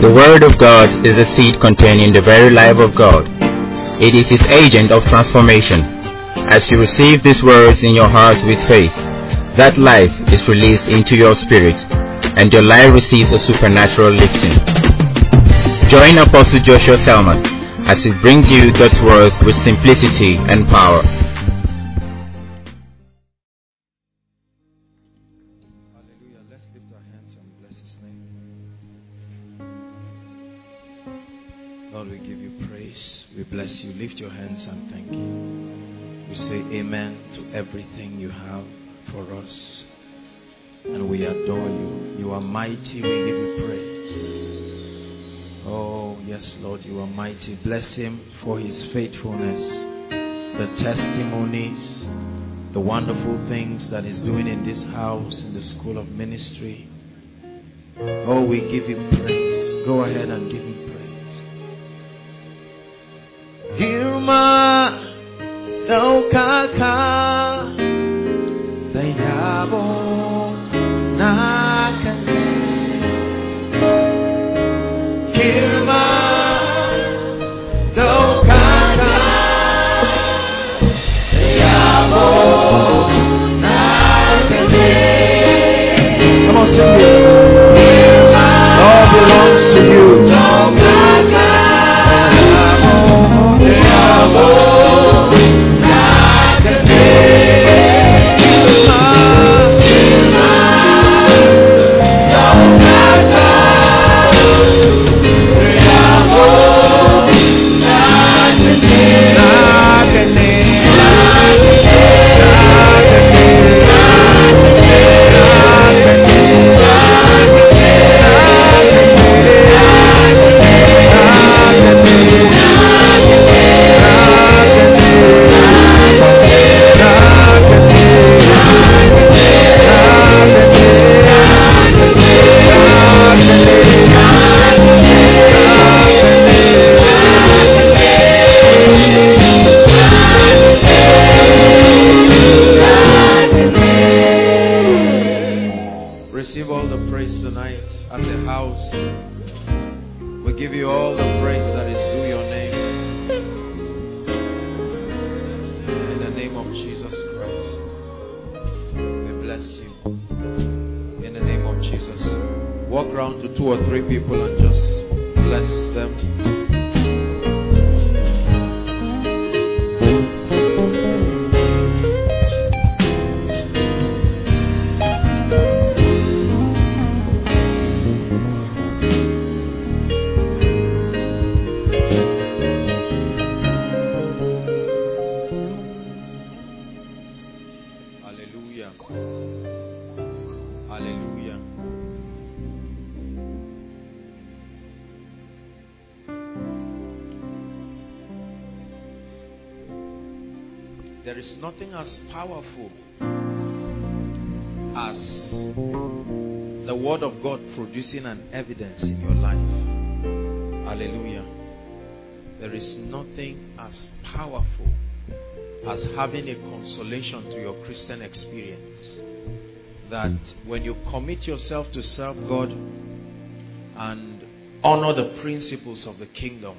The Word of God is the seed containing the very life of God. It is His agent of transformation. As you receive these words in your heart with faith, that life is released into your spirit, and your life receives a supernatural lifting. Join Apostle Joshua Selman as he brings you God's Word with simplicity and power. Hallelujah. Let's lift our hands and bless His name. Lord, we give you praise. We bless you. Lift your hands and thank you. We say amen to everything you have for us. And we adore you. You are mighty. We give you praise. Oh, yes, Lord, you are mighty. Bless Him for His faithfulness, the testimonies, the wonderful things that He's doing in this house, in the school of ministry. Oh, we give Him praise. Go ahead and give Him praise. Hirma daukaka dayabo nakane. Hirma daukaka dayabo nakane. Come on, sing it. All belongs to you. There is nothing as powerful as the Word of God producing an evidence in your life. Hallelujah. There is nothing as powerful as having a consolation to your Christian experience. That when you commit yourself to serve God and honor the principles of the kingdom,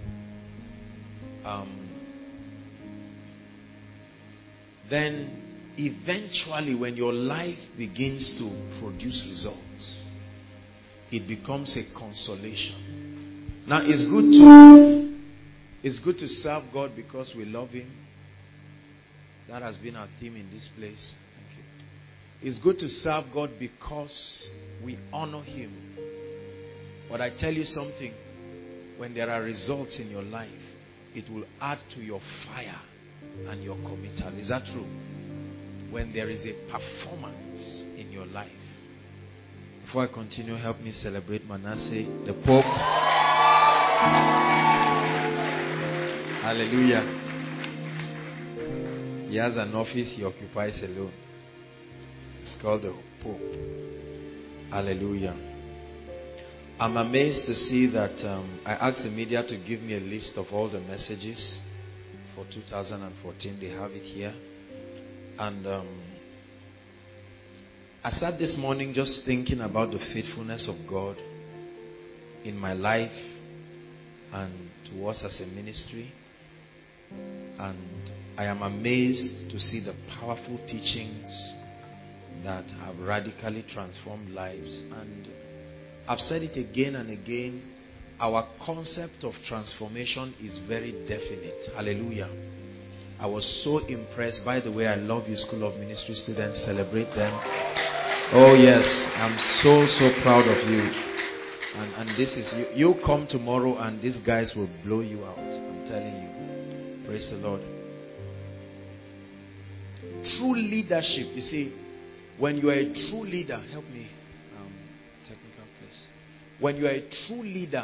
then eventually when your life begins to produce results, it becomes a consolation. Now it's good to serve God because we love Him. That has been our theme in this place. Thank you. It's good to serve God because we honor Him. But I tell you something, when there are results in your life, it will add to your fire and your committal. Is that true? When there is a performance in your life. Before I continue, help me celebrate Manasseh, the Pope. Hallelujah. He has an office he occupies alone. It's called the Pope. Hallelujah. I'm amazed to see that I asked the media to give me a list of all the messages for 2014. They have it here. And I sat this morning just thinking about the faithfulness of God in my life and to us as a ministry. And I am amazed to see the powerful teachings that have radically transformed lives. And I've said it again and again, our concept of transformation is very definite. Hallelujah. I was so impressed. By the way, I love you, School of Ministry students. Celebrate them. Oh yes, I'm so proud of you. And this is, you come tomorrow and these guys will blow you out. I'm telling you. Praise the Lord. True leadership, you see, when you are a true leader, help me, technical please. When you are a true leader,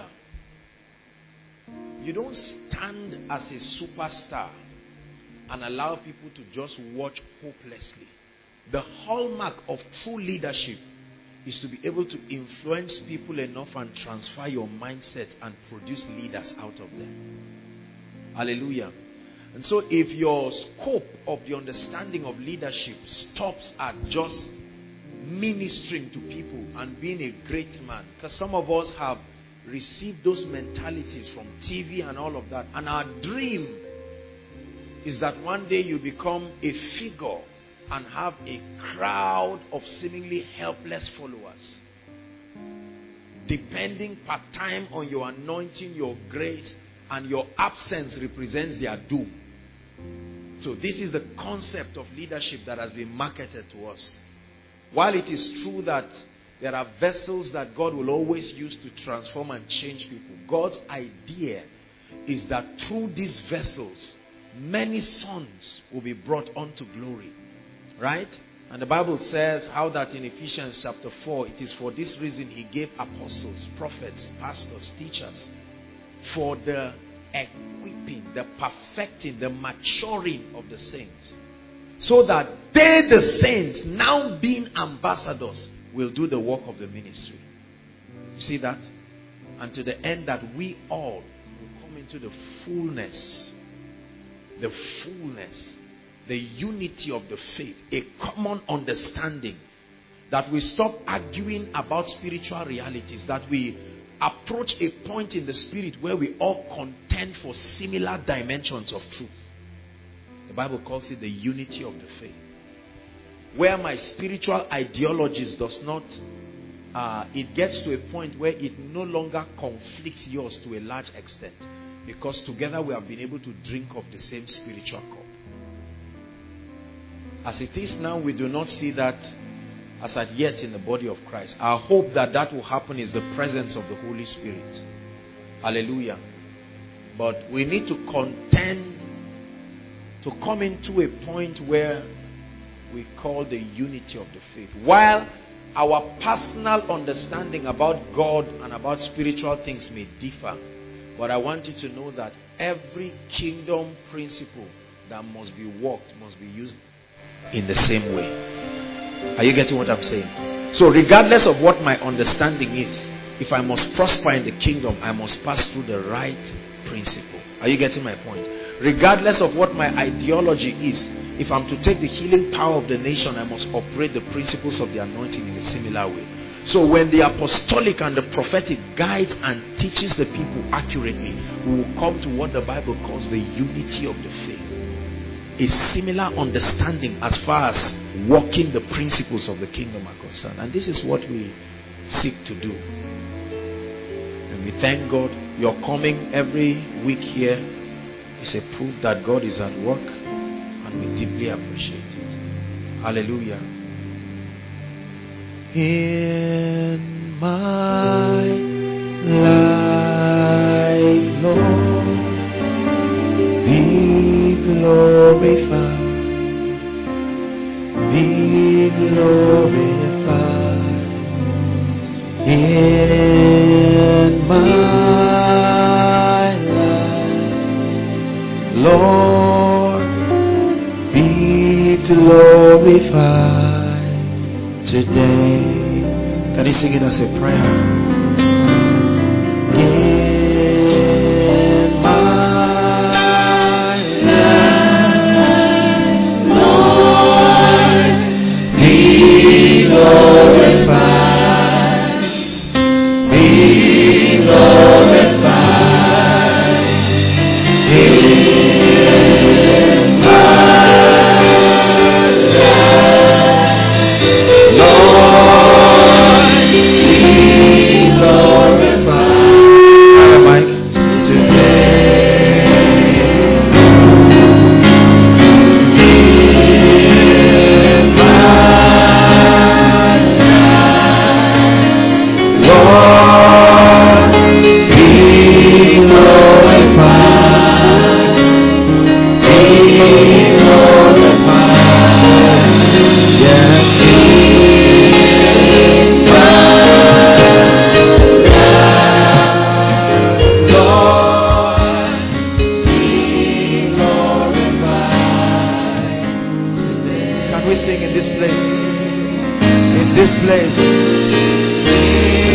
you don't stand as a superstar and allow people to just watch hopelessly. The hallmark of true leadership is to be able to influence people enough and transfer your mindset and produce leaders out of them. Hallelujah. And so if your scope of the understanding of leadership stops at just ministering to people and being a great man, because some of us have received those mentalities from TV and all of that, and our dream is that one day you become a figure and have a crowd of seemingly helpless followers, depending part-time on your anointing, your grace, and your absence represents their doom. So this is the concept of leadership that has been marketed to us. While it is true that there are vessels that God will always use to transform and change people, God's idea is that through these vessels, many sons will be brought unto glory. Right? And the Bible says how that in Ephesians chapter 4, it is for this reason he gave apostles, prophets, pastors, teachers, for the equipping, the perfecting, the maturing of the saints, so that they, the saints, now being ambassadors, will do the work of the ministry. You see that? And to the end that we all will come into the fullness, the unity of the faith, a common understanding, that we stop arguing about spiritual realities, that we approach a point in the spirit where we all contend for similar dimensions of truth. The Bible calls it the unity of the faith. Where my spiritual ideologies does not, it gets to a point where it no longer conflicts yours to a large extent, because together we have been able to drink of the same spiritual cup. As it is now, we do not see that as at yet in the body of Christ. Our hope that that will happen is the presence of the Holy Spirit. Hallelujah. But we need to contend to come into a point where we call the unity of the faith. While our personal understanding about God and about spiritual things may differ, but I want you to know that every kingdom principle that must be worked must be used in the same way. Are you getting what I'm saying? So regardless of what my understanding is, if I must prosper in the kingdom, I must pass through the right principle. Are you getting my point? Regardless of what my ideology is, if I'm to take the healing power of the nation, I must operate the principles of the anointing in a similar way. So when the apostolic and the prophetic guides and teaches the people accurately, we will come to what the Bible calls the unity of the faith. A similar understanding as far as walking the principles of the kingdom are concerned. And this is what we seek to do. And we thank God. Your coming every week here is a proof that God is at work, and we deeply appreciate it. Hallelujah. In my life, Lord, be glorified, be glorified. In my life, Lord, be glorified today. Can you sing it as a prayer? In my life, Lord, be glorified, be glorified. we sing in this place? In this place.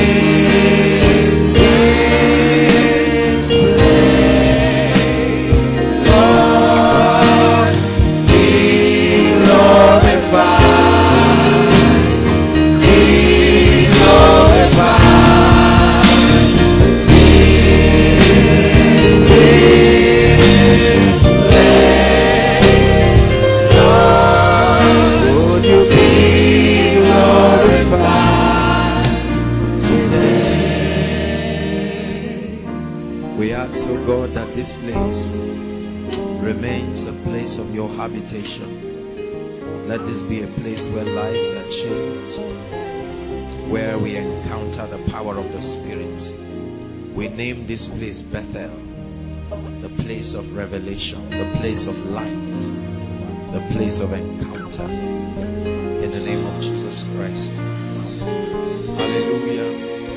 Let this be a place where lives are changed, where we encounter the power of the Spirit. We name this place Bethel, the place of revelation, the place of light, the place of encounter. In the name of Jesus Christ. Hallelujah.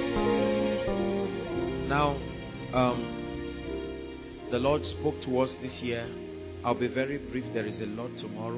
Now, the Lord spoke to us this year. I'll be very brief. There is a lot tomorrow.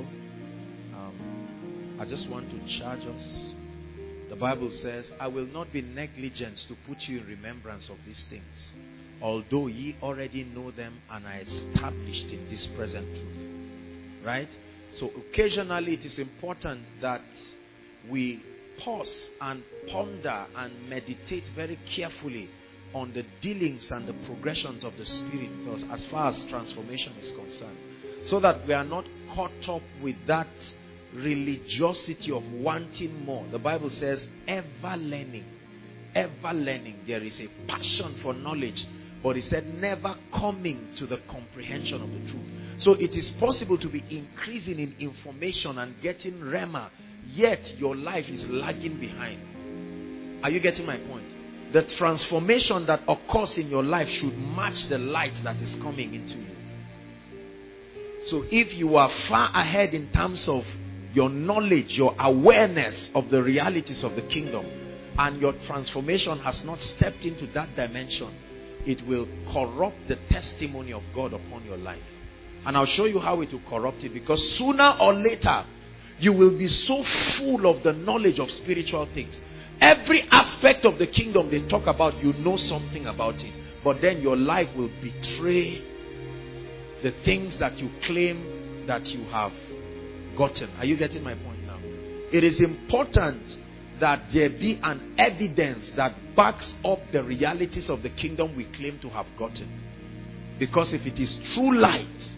I just want to charge us. The Bible says, I will not be negligent to put you in remembrance of these things, although ye already know them and are established in this present truth. Right? So occasionally it is important that we pause and ponder and meditate very carefully on the dealings and the progressions of the Spirit, because as far as transformation is concerned, so that we are not caught up with that religiosity of wanting more. The Bible says ever learning. There is a passion for knowledge, but it said never coming to the comprehension of the truth. So it is possible to be increasing in information and getting rhema, yet your life is lagging behind. Are you getting my point? The transformation that occurs in your life should match the light that is coming into you. So if you are far ahead in terms of your knowledge, your awareness of the realities of the kingdom, and your transformation has not stepped into that dimension, it will corrupt the testimony of God upon your life. And I'll show you how it will corrupt it, because sooner or later you will be so full of the knowledge of spiritual things. Every aspect of the kingdom they talk about, you know something about it, but then your life will betray the things that you claim that you have gotten. Are you getting my point now? It is important that there be an evidence that backs up the realities of the kingdom we claim to have gotten. Because if it is true light,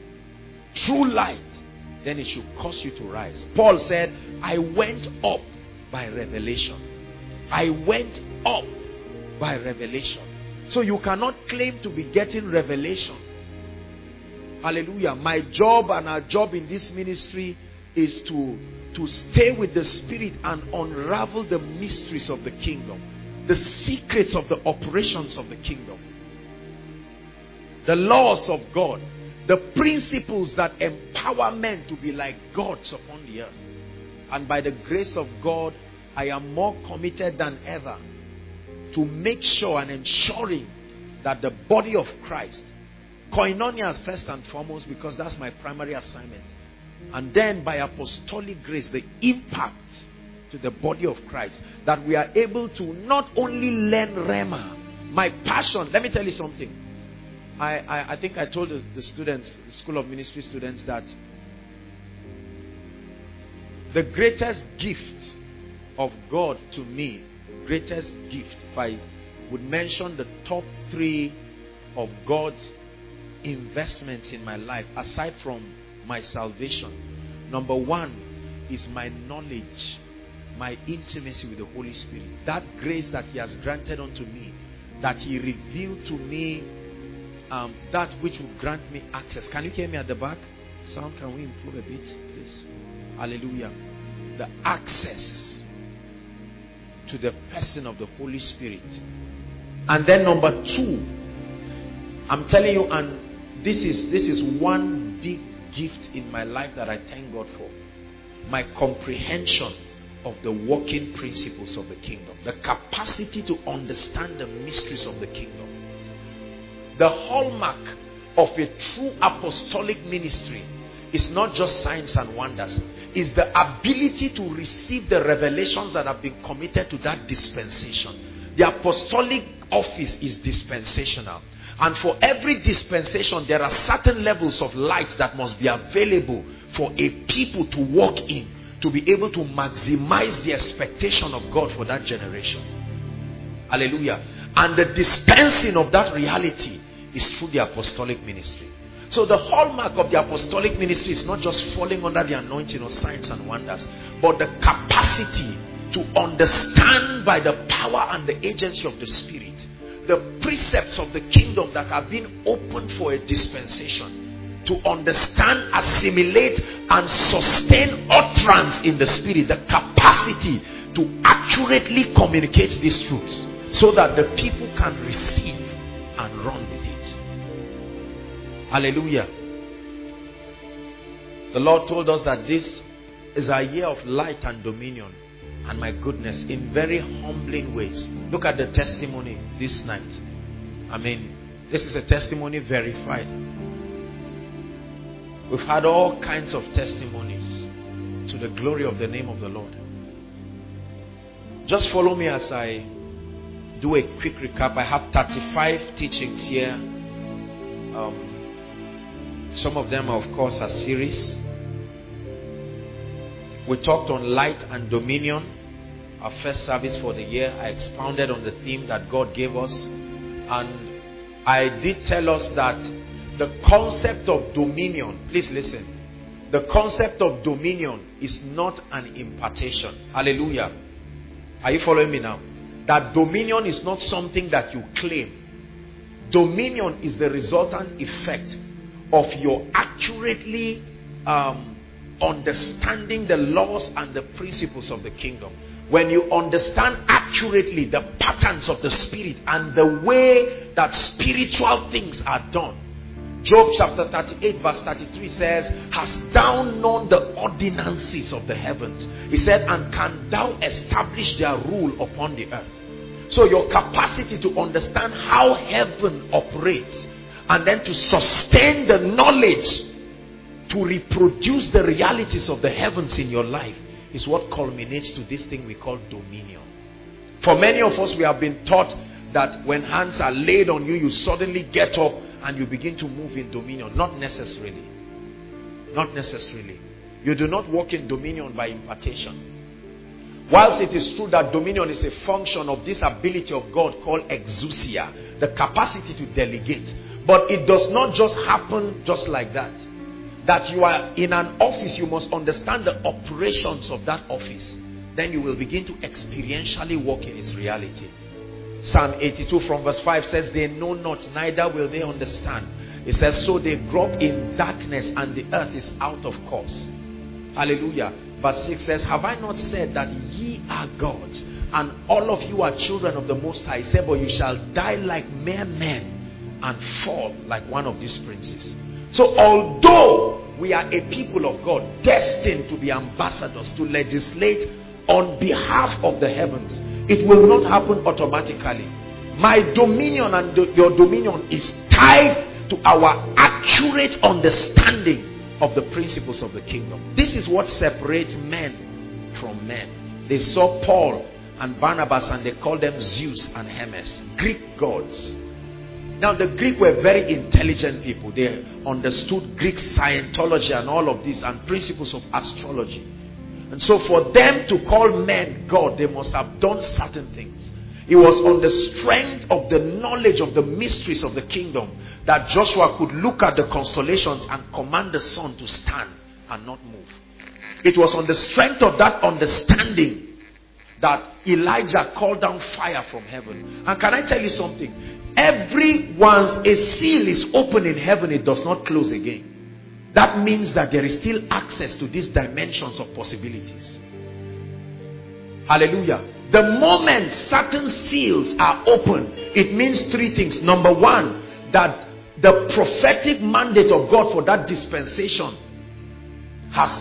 then it should cause you to rise. Paul said, I went up by revelation. I went up by revelation. So you cannot claim to be getting revelation. Hallelujah. My job and our job in this ministry is to stay with the Spirit and unravel the mysteries of the kingdom, the secrets of the operations of the kingdom, the laws of God, the principles that empower men to be like gods upon the earth. And by the grace of God, I am more committed than ever to make sure and ensuring that the body of Christ, koinonia first and foremost, because that's my primary assignment, and then by apostolic grace, the impact to the body of Christ, that we are able to not only learn Rhema. My passion, let me tell you something. I think I told the students, the School of Ministry students, that the greatest gift of God to me, greatest gift, if I would mention the top 3 of God's investments in my life, aside from my salvation, number 1 is my knowledge, my intimacy with the Holy Spirit. That grace that He has granted unto me, that He revealed to me that which will grant me access. Can you hear me at the back? Sound, can we improve a bit, please? Hallelujah. The access to the person of the Holy Spirit. And then number 2, I'm telling you, and this is one big gift in my life that I thank God for, my comprehension of the working principles of the kingdom, the capacity to understand the mysteries of the kingdom. The hallmark of a true apostolic ministry It's not just signs and wonders. It's the ability to receive the revelations that have been committed to that dispensation. The apostolic office is dispensational. And for every dispensation, there are certain levels of light that must be available for a people to walk in, to be able to maximize the expectation of God for that generation. Hallelujah. And the dispensing of that reality is through the apostolic ministry. So the hallmark of the apostolic ministry is not just falling under the anointing of signs and wonders, but the capacity to understand by the power and the agency of the Spirit the precepts of the kingdom that have been opened for a dispensation, to understand, assimilate, and sustain utterance in the Spirit, the capacity to accurately communicate these truths so that the people can receive and run with it. Hallelujah. The Lord told us that this is a year of light and dominion. And my goodness, in very humbling ways. Look at the testimony this night. I mean, this is a testimony verified. We've had all kinds of testimonies to the glory of the name of the Lord. Just follow me as I do a quick recap. I have 35 teachings here. Some of them, of course, are series. We talked on light and dominion. Our first service for the year, I expounded on the theme that God gave us. And I did tell us that the concept of dominion, please listen. The concept of dominion is not an impartation. Hallelujah. Are you following me now? That dominion is not something that you claim. Dominion is the resultant effect of your accurately understanding the laws and the principles of the kingdom. When you understand accurately the patterns of the Spirit and the way that spiritual things are done. Job chapter 38 verse 33 says, "Hast thou known the ordinances of the heavens?" He said, "And can thou establish their rule upon the earth?" So your capacity to understand how heaven operates and then to sustain the knowledge to reproduce the realities of the heavens in your life is what culminates to this thing we call dominion. For many of us, we have been taught that when hands are laid on you, you suddenly get up and you begin to move in dominion. Not necessarily. Not necessarily. You do not walk in dominion by impartation. Whilst it is true that dominion is a function of this ability of God called exousia, the capacity to delegate, but it does not just happen just like that. That you are in an office, you must understand the operations of that office. Then you will begin to experientially walk in its reality. Psalm 82 from verse 5 says, "They know not, neither will they understand." It says, "So they grope in darkness, and the earth is out of course." Hallelujah. Verse 6 says, "Have I not said that ye are gods, and all of you are children of the Most High? He said, but you shall die like mere men and fall like one of these princes." So although we are a people of God, destined to be ambassadors, to legislate on behalf of the heavens, it will not happen automatically. My dominion and your dominion is tied to our accurate understanding of the principles of the kingdom. This is what separates men from men. They saw Paul and Barnabas and they called them Zeus and Hermes, Greek gods. Now the Greek were very intelligent people. They understood Greek Scientology and all of this and principles of astrology. And so for them to call men God, they must have done certain things. It was on the strength of the knowledge of the mysteries of the kingdom that Joshua could look at the constellations and command the sun to stand and not move. It was on the strength of that understanding that Elijah called down fire from heaven. And can I tell you something? Once a seal is open in heaven, it does not close again. That means that there is still access to these dimensions of possibilities. Hallelujah. The moment certain seals are open, it means three things. Number one, that the prophetic mandate of God for that dispensation has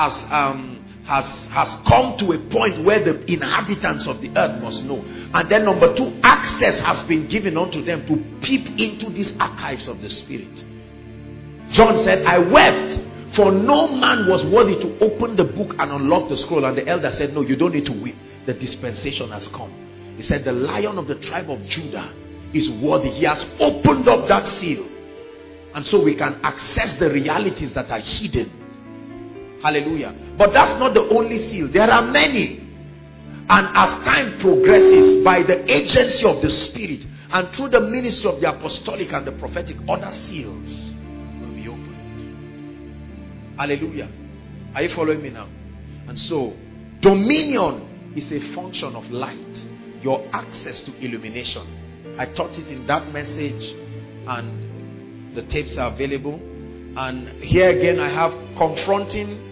come to a point where the inhabitants of the earth must know. And then number two, access has been given unto them to peep into these archives of the Spirit. John said, "I wept For no man was worthy to open the book and unlock the scroll. And the elder said, no, you don't need to weep. The dispensation has come. He said, the Lion of the tribe of Judah is worthy. He has opened up that seal. And so we can access the realities that are hidden. Hallelujah. But that's not the only seal. There are many. And as time progresses, by the agency of the Spirit and through the ministry of the apostolic and the prophetic, other seals will be opened. Hallelujah. Are you following me now? And so, dominion is a function of light. Your access to illumination. I taught it in that message, and the tapes are available. And here again I have confronting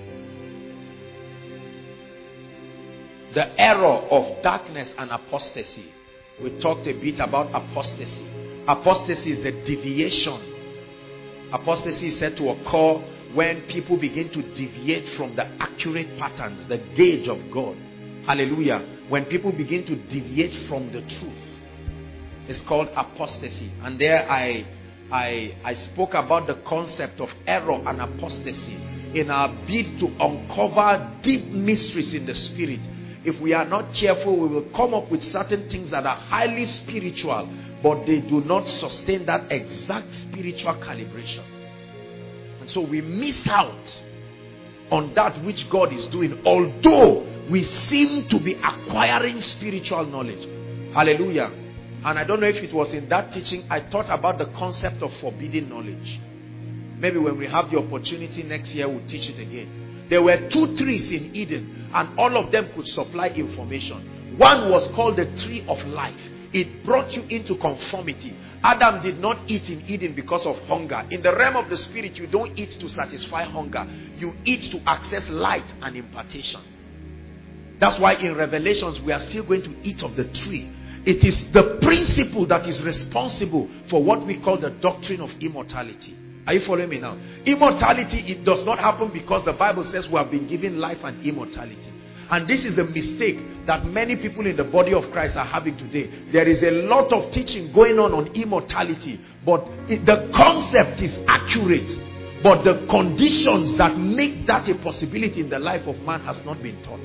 the error of darkness and apostasy. We talked a bit about apostasy. Apostasy is the deviation. Apostasy is said to occur when people begin to deviate from the accurate patterns, the gauge of God. Hallelujah. When people begin to deviate from the truth. It's called apostasy. And there I spoke about the concept of error and apostasy in our bid to uncover deep mysteries in the spirit. If we are not careful, we will come up with certain things that are highly spiritual, but they do not sustain that exact spiritual calibration. And so we miss out on that which God is doing, although we seem to be acquiring spiritual knowledge. Hallelujah. And I don't know if it was in that teaching I taught about the concept of forbidden knowledge. Maybe when we have the opportunity next year, we'll teach it again. There were 2 trees in Eden, and all of them could supply information. One was called the tree of life. It brought you into conformity. Adam did not eat in Eden because of hunger. In the realm of the spirit, you don't eat to satisfy hunger. You eat to access light and impartation. That's why in Revelations, we are still going to eat of the tree. It is the principle that is responsible for what we call the doctrine of immortality. Are you following me now? Immortality, it does not happen because the Bible says we have been given life and immortality. And this is the mistake that many people in the body of Christ are having today. There is a lot of teaching going on immortality, but the concept is accurate. But the conditions that make that a possibility in the life of man has not been taught.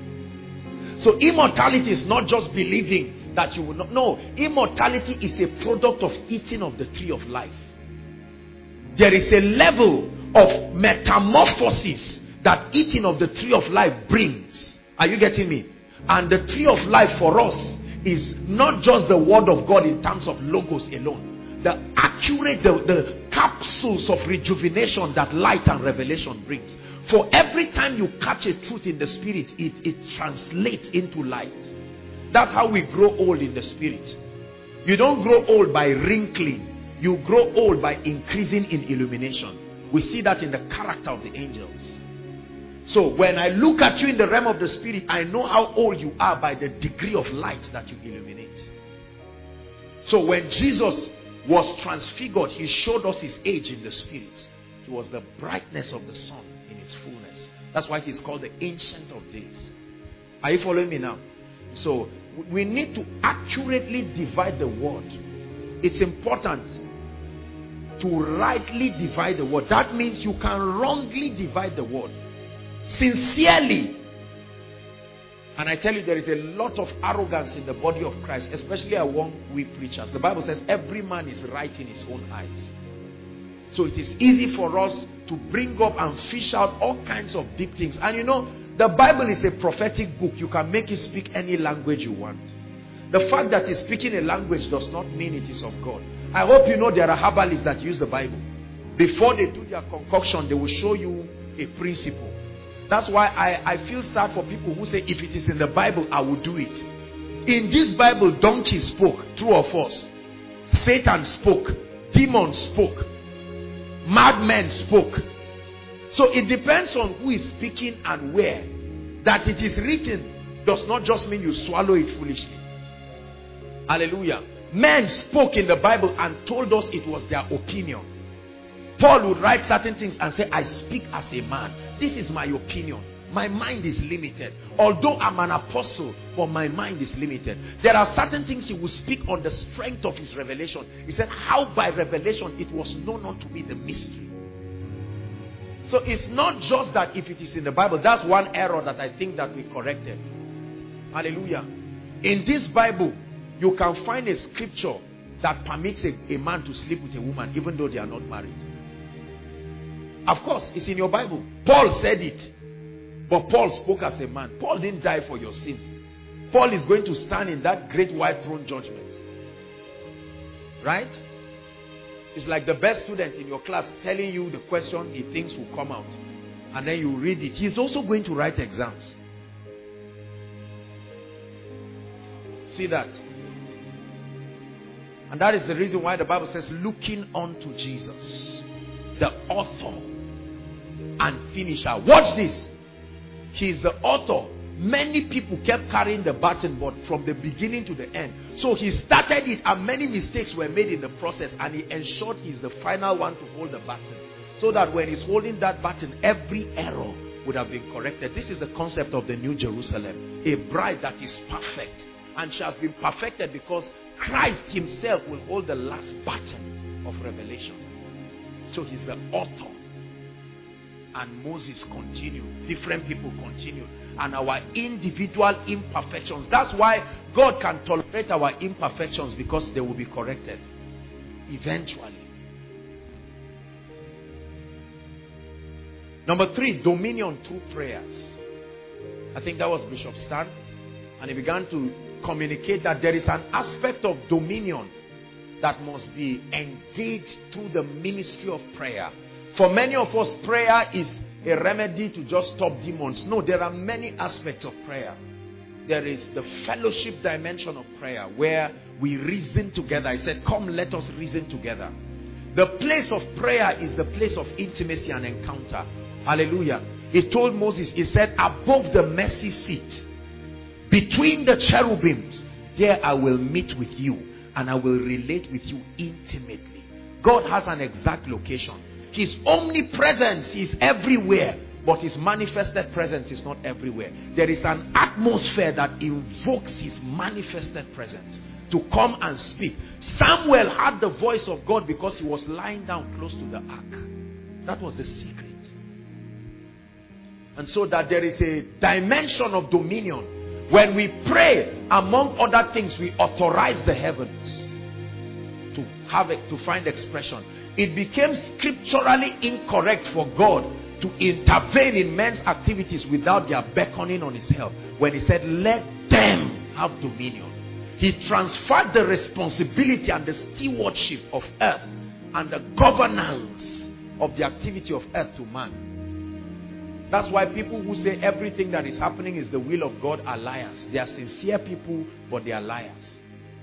So immortality is not just believing that you will not. No, immortality is a product of eating of the tree of life. There is a level of metamorphosis that eating of the tree of life brings. Are you getting me? And the tree of life for us is not just the word of God in terms of logos alone. The accurate, the capsules of rejuvenation that light and revelation brings. For every time you catch a truth in the spirit, it translates into light. That's how we grow old in the spirit. You don't grow old by wrinkling. You grow old by increasing in illumination. We see that in the character of the angels. So when I look at you in the realm of the spirit, I know how old you are by the degree of light that you illuminate. So when Jesus was transfigured, he showed us his age in the spirit. He was the brightness of the sun in its fullness. That's why he's called the Ancient of Days. Are you following me now? So we need to accurately divide the word. It's important to rightly divide the word. That means you can wrongly divide the word. Sincerely. And I tell you, there is a lot of arrogance in the body of Christ, especially among we preachers. The Bible says every man is right in his own eyes. So it is easy for us to bring up and fish out all kinds of deep things. And you know, the Bible is a prophetic book. You can make it speak any language you want. The fact that it's speaking a language does not mean it is of God. I hope you know there are herbalists that use the Bible. Before they do their concoction, they will show you a principle. That's why I feel sad for people who say, if it is in the Bible, I will do it. In this Bible, donkey spoke, true or false. Satan spoke. Demons spoke. Madmen spoke. So it depends on who is speaking and where. That it is written does not just mean you swallow it foolishly. Hallelujah. Men spoke in the Bible and told us it was their opinion. Paul would write certain things and say, I speak as a man. This is my opinion. My mind is limited. Although I'm an apostle, but my mind is limited. There are certain things he will speak on the strength of his revelation. He said, how by revelation it was known unto me the mystery. So it's not just that if it is in the Bible. That's one error that I think that we corrected. Hallelujah. In this Bible, you can find a scripture that permits a man to sleep with a woman even though they are not married. Of course, it's in your Bible. Paul said it. But Paul spoke as a man. Paul didn't die for your sins. Paul is going to stand in that great white throne judgment. Right? It's like the best student in your class telling you the question he thinks will come out. And then you read it. He's also going to write exams. See that? And that is the reason why the Bible says, looking unto Jesus, the author and finisher. Watch this. He is the author. Many people kept carrying the baton, but from the beginning to the end. So he started it and many mistakes were made in the process, and he ensured he's the final one to hold the baton. So that when he's holding that baton, every error would have been corrected. This is the concept of the New Jerusalem. A bride that is perfect. And she has been perfected because Christ himself will hold the last baton of revelation. So he's the author. And Moses continued. Different people continued. And our individual imperfections. That's why God can tolerate our imperfections, because they will be corrected eventually. Number 3, dominion through prayers. I think that was Bishop Stan. And he began to communicate that there is an aspect of dominion that must be engaged through the ministry of prayer. For many of us, prayer is a remedy to just stop demons. No, there are many aspects of prayer. There is the fellowship dimension of prayer where we reason together. I said, come, let us reason together. The place of prayer is the place of intimacy and encounter. Hallelujah. He told Moses, he said, above the mercy seat, between the cherubims, there I will meet with you and I will relate with you intimately. God has an exact location. His omnipresence is everywhere, but his manifested presence is not everywhere. There is an atmosphere that invokes his manifested presence to come and speak. Samuel had the voice of God because he was lying down close to the ark. That was the secret. And so that there is a dimension of dominion. When we pray, among other things, we authorize the heavens to find expression. It became scripturally incorrect for God to intervene in men's activities without their beckoning on his help. When he said, let them have dominion. He transferred the responsibility and the stewardship of earth and the governance of the activity of earth to man. That's why people who say everything that is happening is the will of God are liars. They are sincere people, but they are liars.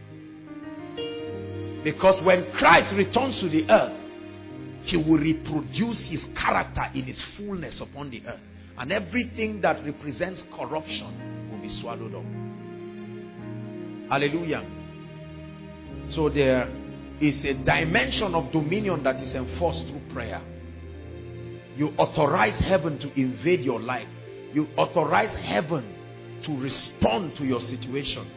Because when Christ returns to the earth, he will reproduce his character in its fullness upon the earth. And everything that represents corruption will be swallowed up. Hallelujah. So there is a dimension of dominion that is enforced through prayer. You authorize heaven to invade your life. You authorize heaven to respond to your situation.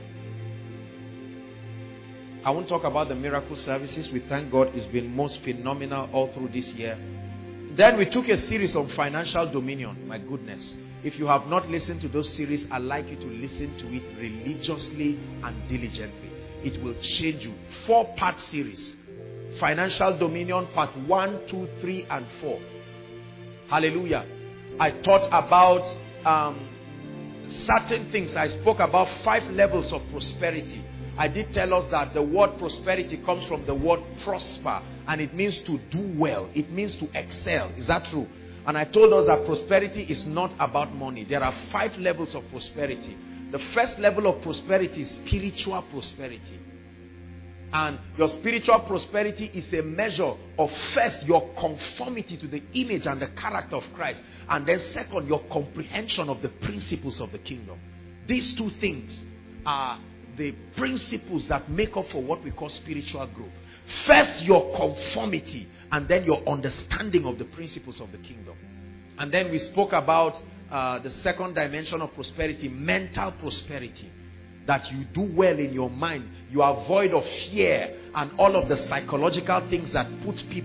I won't talk about the miracle services. We thank God it's been most phenomenal all through this year. Then we took a series on financial dominion. My goodness. If you have not listened to those series, I'd like you to listen to it religiously and diligently. It will change you. 4-part series. Financial dominion, part 1, 2, 3, and 4. Hallelujah. I taught about certain things. I spoke about 5 levels of prosperity. I did tell us that the word prosperity comes from the word prosper, and it means to do well. It means to excel. Is that true? And I told us that prosperity is not about money. There are 5 levels of prosperity. The first level of prosperity is spiritual prosperity. And your spiritual prosperity is a measure of, first, your conformity to the image and the character of Christ. And then second, your comprehension of the principles of the kingdom. These 2 things are the principles that make up for what we call spiritual growth. First, your conformity, and then your understanding of the principles of the kingdom. And then we spoke about the second dimension of prosperity, mental prosperity. That you do well in your mind. You are void of fear and all of the psychological things that put people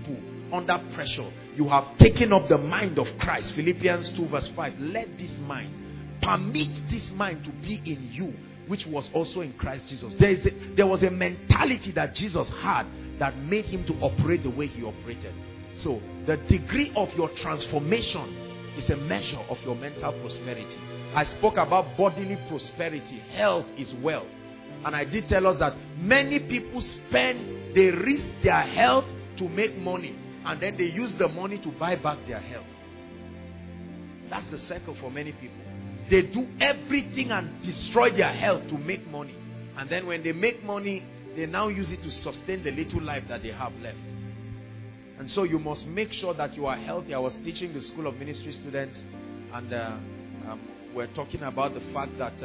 under pressure, you have taken up the mind of Christ. Philippians 2 verse 5. Let this mind, permit this mind to be in you, which was also in Christ Jesus. There was a mentality that Jesus had that made him to operate the way he operated. So the degree of your transformation is a measure of your mental prosperity. I spoke about bodily prosperity. Health is wealth. And I did tell us that many people they risk their health to make money, and then they use the money to buy back their health. That's the circle for many people. They do everything and destroy their health to make money. And then when they make money, they now use it to sustain the little life that they have left. And so you must make sure that you are healthy. I was teaching the School of Ministry students, and we're talking about the fact that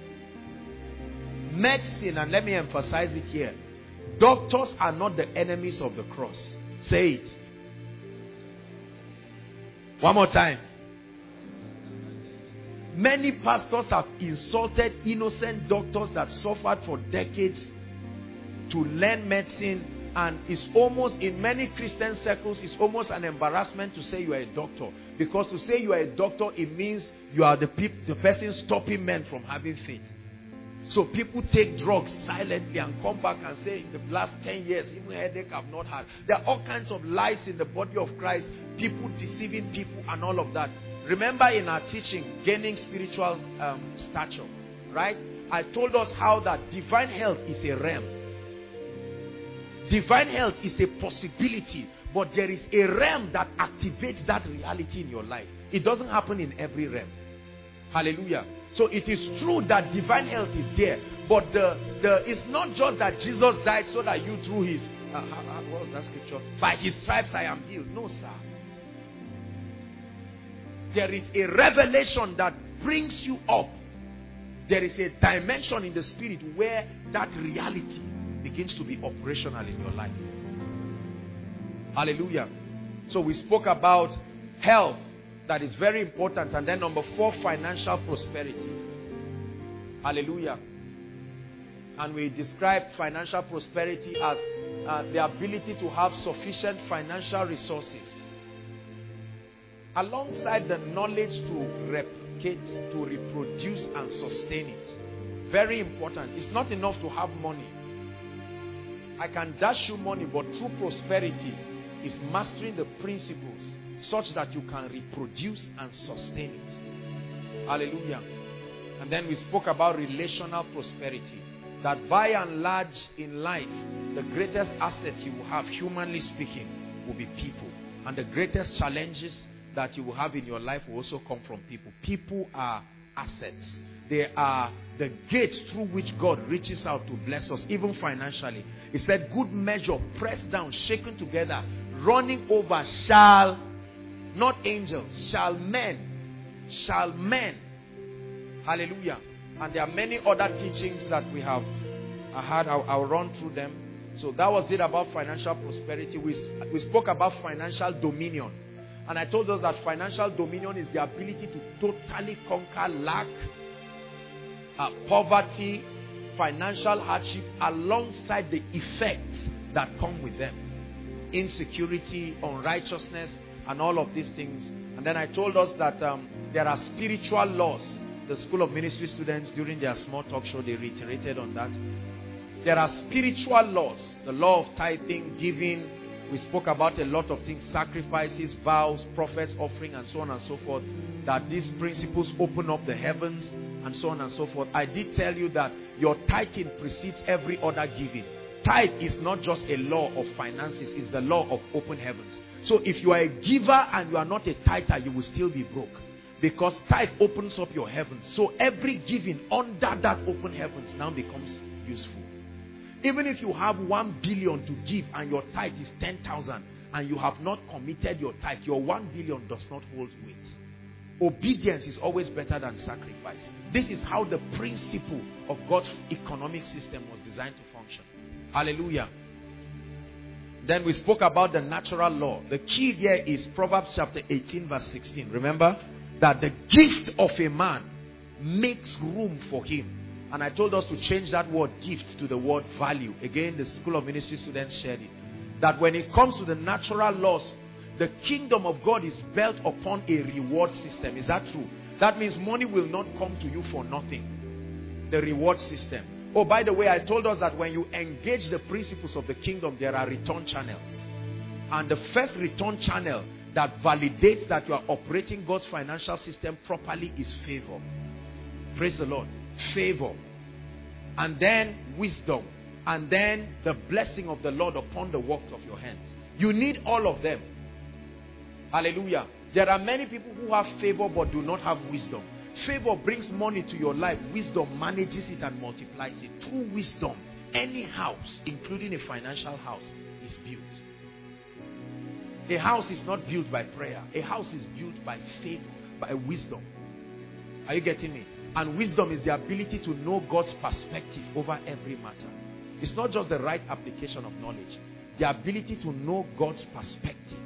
medicine, and let me emphasize it here, doctors are not the enemies of the cross. Say it. One more time. Many pastors have insulted innocent doctors that suffered for decades to learn medicine, and it's almost, in many Christian circles, it's almost an embarrassment to say you are a doctor, because to say you are a doctor, it means you are the person stopping men from having faith. So people take drugs silently and come back and say, in the last 10 years, even headache I've not had. There are all kinds of lies in the body of Christ, people deceiving people and all of that. Remember in our teaching, gaining spiritual stature, right? I told us how that divine health is a realm. Divine health is a possibility, but there is a realm that activates that reality in your life. It doesn't happen in every realm. Hallelujah. So it is true that divine health is there, but it's not just that Jesus died so that you through his what was that scripture? By his stripes I am healed. No, sir. There is a revelation that brings you up. There is a dimension in the spirit where that reality begins to be operational in your life. Hallelujah. So we spoke about health, that is very important. And then number 4, financial prosperity. Hallelujah. And we described financial prosperity as the ability to have sufficient financial resources, alongside the knowledge to replicate, to reproduce and sustain it. Very important. It's not enough to have money. I can dash you money, but true prosperity is mastering the principles such that you can reproduce and sustain it. Hallelujah. And then we spoke about relational prosperity, that by and large in life, the greatest asset you will have, humanly speaking, will be people. And the greatest challenges that you will have in your life will also come from people. People are assets. They are the gate through which God reaches out to bless us, even financially. He said, good measure, pressed down, shaken together, running over, shall, not angels, shall men. Hallelujah. And there are many other teachings that we have had. I'll run through them. So that was it about financial prosperity. We spoke about financial dominion. And I told us that financial dominion is the ability to totally conquer lack, poverty, financial hardship, alongside the effects that come with them. Insecurity, unrighteousness, and all of these things. And then I told us that there are spiritual laws. The School of Ministry students, during their small talk show, they reiterated on that. There are spiritual laws. The law of tithing, giving. We spoke about a lot of things, sacrifices, vows, prophets, offering, and so on and so forth. That these principles open up the heavens, and so on and so forth. I did tell you that your tithing precedes every other giving. Tithe is not just a law of finances, it's the law of open heavens. So if you are a giver and you are not a tither, you will still be broke. Because tithe opens up your heavens. So every giving under that open heavens now becomes useful. Even if you have 1 billion to give and your tithe is 10,000 and you have not committed your tithe, your 1 billion does not hold weight. Obedience is always better than sacrifice. This is how the principle of God's economic system was designed to function. Hallelujah. Then we spoke about the natural law. The key here is Proverbs chapter 18 verse 16. Remember that the gift of a man makes room for him. And I told us to change that word gift to the word value. Again, the School of Ministry students shared it. that when it comes to the natural laws, the kingdom of God is built upon a reward system. Is that true? That means money will not come to you for nothing. The reward system. Oh, by the way, I told us that when you engage the principles of the kingdom, there are return channels. And the first return channel that validates that you are operating God's financial system properly is favor. Praise the Lord. Favor. And then wisdom. And then the blessing of the Lord upon the work of your hands. You need all of them. Hallelujah. There are many people who have favor but do not have wisdom. Favor brings money to your life. Wisdom manages it and multiplies it. Through wisdom, any house, including a financial house, is built. A house is not built by prayer. A house is built by favor, by wisdom. Are you getting me? And wisdom is the ability to know God's perspective over every matter. It's not just the right application of knowledge. The ability to know God's perspective.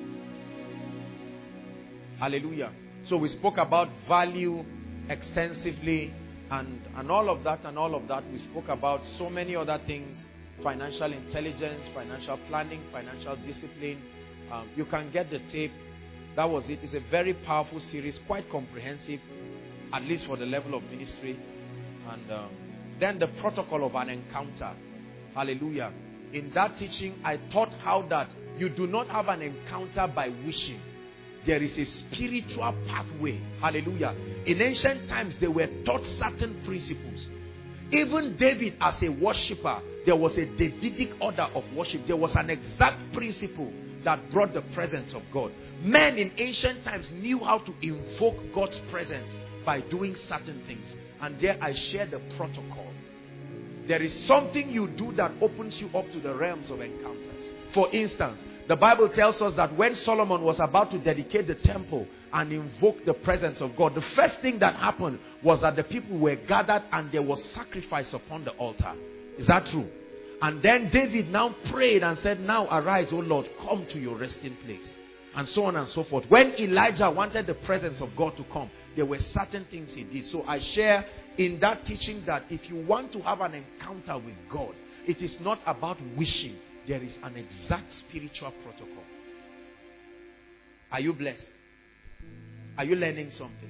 Hallelujah. So we spoke about value extensively and all of that and all of that. We spoke about so many other things. Financial intelligence, financial planning, financial discipline. You can get the tape. That was it. It's a very powerful series, quite comprehensive, at least for the level of ministry. And then the protocol of an encounter. Hallelujah. In that teaching, I taught how that you do not have an encounter by wishing. There is a spiritual pathway. Hallelujah. In ancient times, they were taught certain principles. Even David, as a worshipper, there was a Davidic order of worship. There was an exact principle that brought the presence of God. Men in ancient times knew how to invoke God's presence by doing certain things. And there I share the protocol. There is something you do that opens you up to the realms of encounters. For instance, the Bible tells us that when Solomon was about to dedicate the temple and invoke the presence of God, the first thing that happened was that the people were gathered and there was sacrifice upon the altar. Is that true? And then David now prayed and said, now arise, O Lord, come to your resting place. And so on and so forth. When Elijah wanted the presence of God to come, there were certain things he did. So I share in that teaching that if you want to have an encounter with God, it is not about wishing. There is an exact spiritual protocol. Are you blessed? Are you learning something?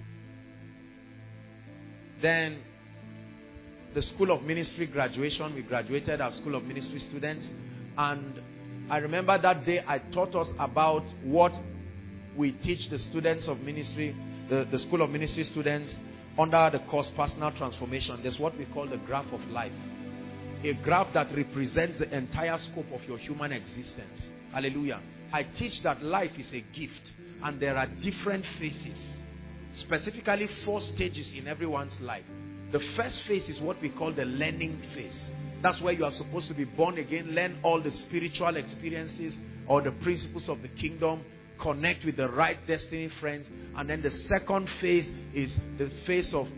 Then the School of Ministry graduation, we graduated as School of Ministry students, and I remember that day I taught us about what we teach the students of ministry, the School of Ministry students under the course Personal Transformation. There's what we call the graph of life. A graph that represents the entire scope of your human existence. Hallelujah. I teach that life is a gift and there are different phases. Specifically 4 stages in everyone's life. The first phase is what we call the learning phase. That's where you are supposed to be born again, learn all the spiritual experiences or the principles of the kingdom, connect with the right destiny friends. And then the second phase is the phase of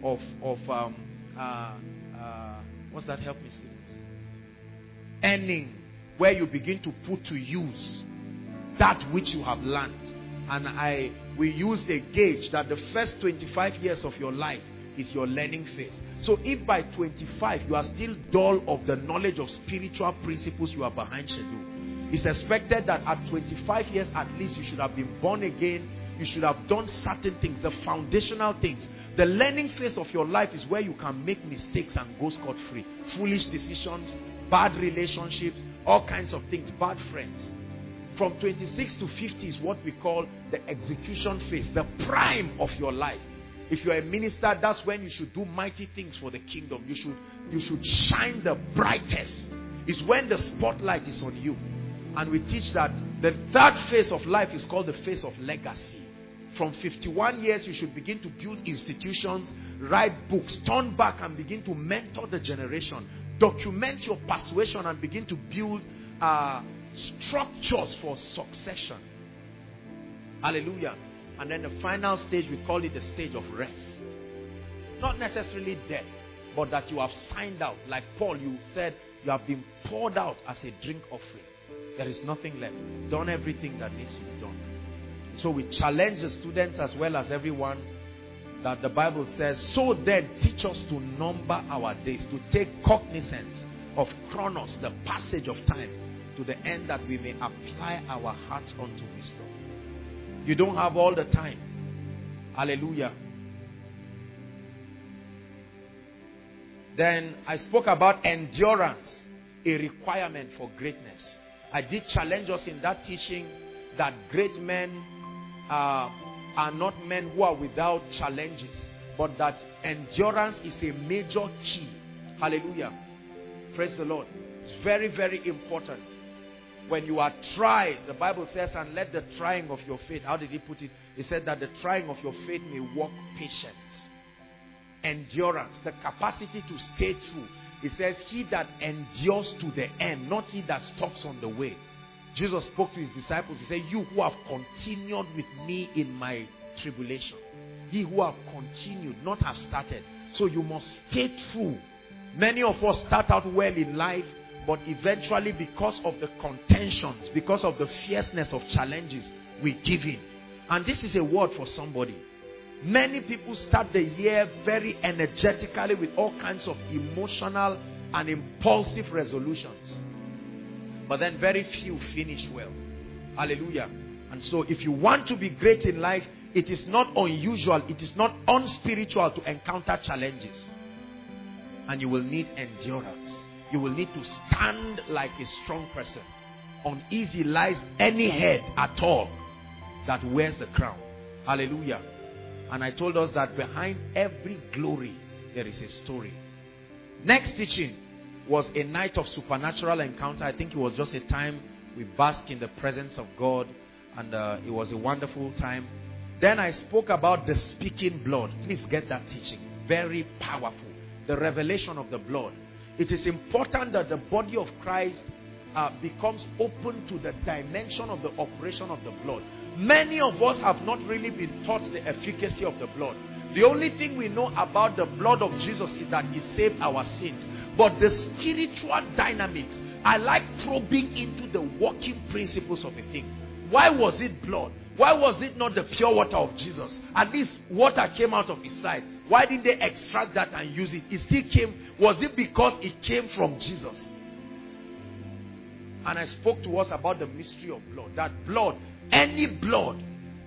what's that? Help me, Steve. Earning, where you begin to put to use that which you have learned. And we use a gauge that the first 25 years of your life is your learning phase. So if by 25 you are still dull of the knowledge of spiritual principles, you are behind schedule. It's expected that at 25 years at least you should have been born again. You should have done certain things, the foundational things. The learning phase of your life is where you can make mistakes and go scot-free. Foolish decisions, bad relationships, all kinds of things, bad friends. From 26 to 50 is what we call the execution phase, the prime of your life. If you're a minister, that's when you should do mighty things for the kingdom. You should shine the brightest. It's when the spotlight is on you. And we teach that the third phase of life is called the phase of legacy. From 51 years, you should begin to build institutions, write books, turn back and begin to mentor the generation. Document your persuasion and begin to build structures for succession. Hallelujah. And then the final stage, we call it the stage of rest. Not necessarily death, but that you have signed out. Like Paul, you said you have been poured out as a drink offering. There is nothing left. Done everything that needs to be done. So we challenge the students as well as everyone that the Bible says, so then teach us to number our days, to take cognizance of chronos, the passage of time, to the end that we may apply our hearts unto wisdom. You don't have all the time. Hallelujah. Then I spoke about endurance, a requirement for greatness. I did challenge us in that teaching that great men are not men who are without challenges, but that endurance is a major key. Hallelujah. Praise the Lord. It's very, very important. When you are tried, the Bible says, and let the trying of your faith, how did he put it? He said that the trying of your faith may work patience. Endurance, the capacity to stay true. He says, he that endures to the end, not he that stops on the way. Jesus spoke to his disciples. He said, you who have continued with me in my tribulation. He who have continued, not have started. So you must stay true. Many of us start out well in life, but eventually because of the contentions, because of the fierceness of challenges, we give in. And this is a word for somebody. Many people start the year very energetically with all kinds of emotional and impulsive resolutions. But then very few finish well. Hallelujah. And so if you want to be great in life, it is not unusual, it is not unspiritual to encounter challenges. And you will need endurance. You will need to stand like a strong person. Uneasy lies any head at all that wears the crown. Hallelujah. And I told us that behind every glory, there is a story. Next teaching was a night of supernatural encounter. I think it was just a time we basked in the presence of God. And it was a wonderful time. Then I spoke about the speaking blood. Please get that teaching. Very powerful. The revelation of the blood. It is important that the body of Christ becomes open to the dimension of the operation of the blood. Many of us have not really been taught the efficacy of the blood. The only thing we know about the blood of Jesus is that it saved our sins. But the spiritual dynamics, I like probing into the working principles of a thing. Why was it blood? Why was it not the pure water of Jesus? At least water came out of his side. Why didn't they extract that and use it? It still came. Was it because it came from Jesus? And I spoke to us about the mystery of blood. That blood, any blood